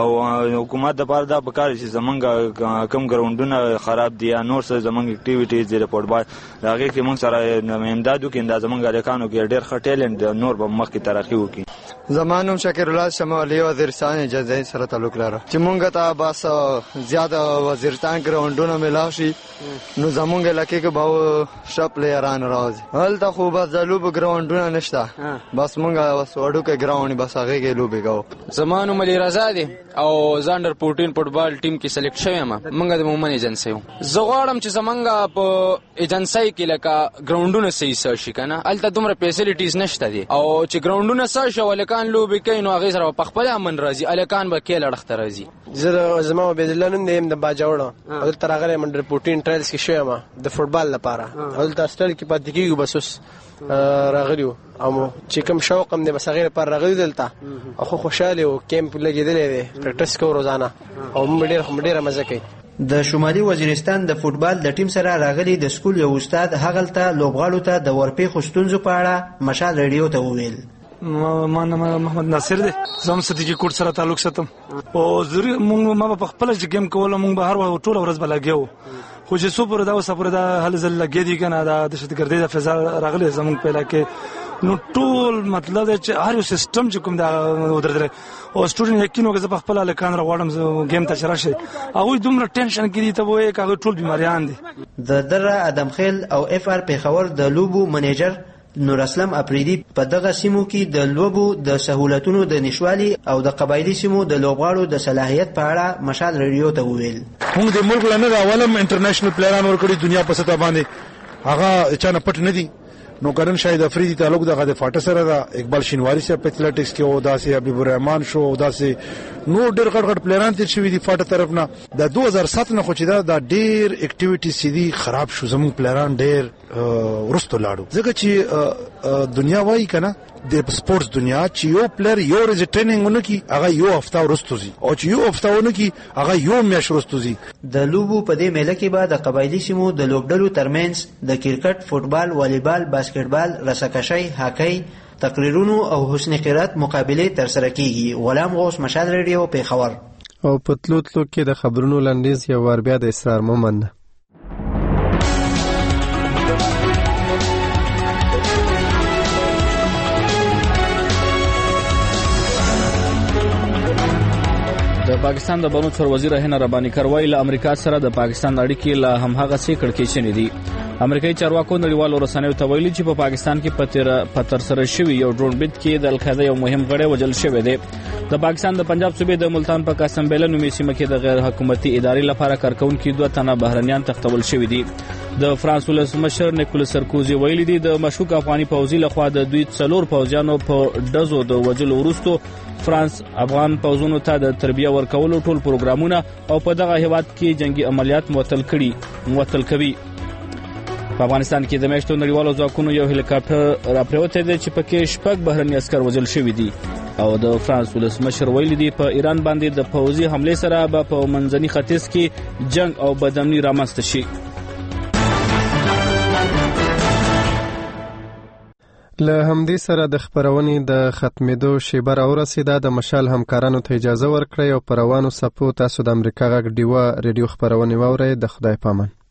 S20: او حکومت دپاره دا پکار چې زمونږ کم ګراونډونه خراب دي یا نور څه زمونږ اکټیویټیز د فوټبال هغه کې موږ سره امداد وکړي دا زمونږ الکانو کې ډېر ښه ټیلنټ نور به مخکې ترقي وکړي.
S21: زمانوم شکر الله شمالي وزیرستان اجازه سره تعلق لرم چې مونږ ته بس زیاده وزیرستان ګراوندونه ملاو شي نو زمونږ علاقې کې به ښه پلیران راځي. هلته خو بس د لوبو ګراوندونه نشته بس مونږ بس وړوکی ګراوند بس هغې کې لوبې کوو.
S26: زمانوم علي رضا دی او زه انډر 14 فوټبال ټیم کې سلیکټ شوی یم. مونږ د مومن ایجنسۍ یو. زه غواړم چې زمونږ په ایجنسۍ کې لکه ګراوندونه صحیح سر شي که نه هلته دومره فیسیلیټیز نشته دي او چې ګراوندونه سر شي هلکان لوبې کوي نو هغې سره په خپله امن راځي هلکان به کیل اړخ ته راځي.
S19: زه زما عبیدالله نوم دی یم د باجوړه او دلته راغلی یم انډر 14 ټرایلز کې شوی یم د فوټبال لپاره. دلته سټل کې پاتې کېږو بس اوس راغلی وو او چې کوم شوق هم دی بس هغې لپاره راغلي دلته او خو خوشحالې وو کیمپ لګېدلی دی پریکټس کوو روزانه او موږ ډېره مزه کوي.
S17: د شمالي وزیرستان د فوټبال د ټیم سره راغلي د سکول یو استاد هغلته لوبغاړو ته د ورپېښو ستونزو په اړه مشال ریډیو ته وویل.
S19: ما نام محمد ناصر دی. زه هم صدیقي کوټ سره تعلق ساتم او ما به په خپله چې ګیم کوله مونږ به هر ټوله ورځ به لګیا وو خو چې څو پورې دا اوسه پورې دا هلې ځل لګیا دي که نه دا دهشتګردۍ د فضا راغلی زمونږ په علاقې نو ټول مطلب دی چې هر یو سیسټم چې کوم دا ودرېدلی او سټوډنټ یقین وکړه زه په خپله هلکان راغواړم ګیم ته چې راشي هغوی دومره ټینشن کې دي ته به وایې که هغوی ټول بیماریان دي.
S17: د دره ادمخیل او اف آر پېښور د لوبو منیجر نور اسلم اپریدي په دغه سیمو کې د لوبو د سہولتونو د نشوالي او د قبایلی سیمو د لوبغاړو د صلاحیت په اړه مشال ریډیو ته وویل.
S5: موږ د ملک له نه د اولم انټرنیشنل پلیران ورکړي دنیا په سطح باندې هغه چا نه پټ نه دي. نو کرن شاهد افریدي تعلق د فاټا سره دا اقبال شینواری سره په اتلټکس کې او داسې حبیب الرحمن شو او داسې نو ډېر غټ پلیران تیر شوي دي فاټا طرف نه. د 2007 نه خو چې دا ډېر اکټیویټیز دي خراب شو زموږ پلیران ډېر ورستو لاړو ځکه چې دنیا وایي که نه د سپورټس دنیا چې یو پلیر یو ورځ ټریننګ ونه کړي هغه یو هفته وروسته ځي او چې یو هفته ونه کړي هغه یو میاشت وروسته ځي.
S17: د لوبو په دې میله کې به د قبایلي سیمو د لوبډلو ترمنځ د کرکټ، فوټبال، والیبال، باسکټبال، رسکشۍ، هاکی، تقریرونو او حسن قرات مقابله ترسره کیږي. غلام غوث، مشال ریډیو، پیښور.
S1: او په تلو کې د خبرونو لنډیز یو وار بیا د اسرار مومن.
S4: د پاکستان د بنو څور وزیر هنا رباني کروي له امریکا سره د پاکستان اړیکې له همغه څه کړکېچنې دي. امریکایي چارواکو نړیوالو رسنیو ته ویلي چې په پاکستان کې په ترسره شوی یو ډرون بریډ کې د القاعده یو مهم غړی وژل شوی دی. د پاکستان د پنجاب صوبې د ملتان په قاسم بیله نومي سیمه کې د غیر حکومتي ادارې لپاره کارکونکو 2 تنه بهرنیان تختول شوی دي. د فرانس ولسمشر نیکولس سرکوزي ویلي دی د مشکوک افغاني پوځي لخوا د دوی 4 پوځیانو په ډزو د وژلو وروسته فرانس افغان پوځونو ته د تربیه ورکولو ټول پروګرامونه او په دغه هیواد کې جنگي عملیات معطل کوي. په افغانستان کې د میاشتو نړیوالو ځواکونو یو هلیکاپټر راپریوتی دی چې پکې 6 بهرني عسکر وژل شوي دي او د فرانس ولسمشر ویلي دی په ایران باندې د پوځي حمله سره به په منځني ختیځ کې جنگ او بدامني رامنځته شي.
S1: له همدې سره د خبرونې د ختمېدو شیبه راورسېده. د مشال همکارانو ته اجازه ورکړئ او په روانو څپو تاسو د امریکا غږ ډیوه ریډیو خبرونې واورئ. د خدای پامان.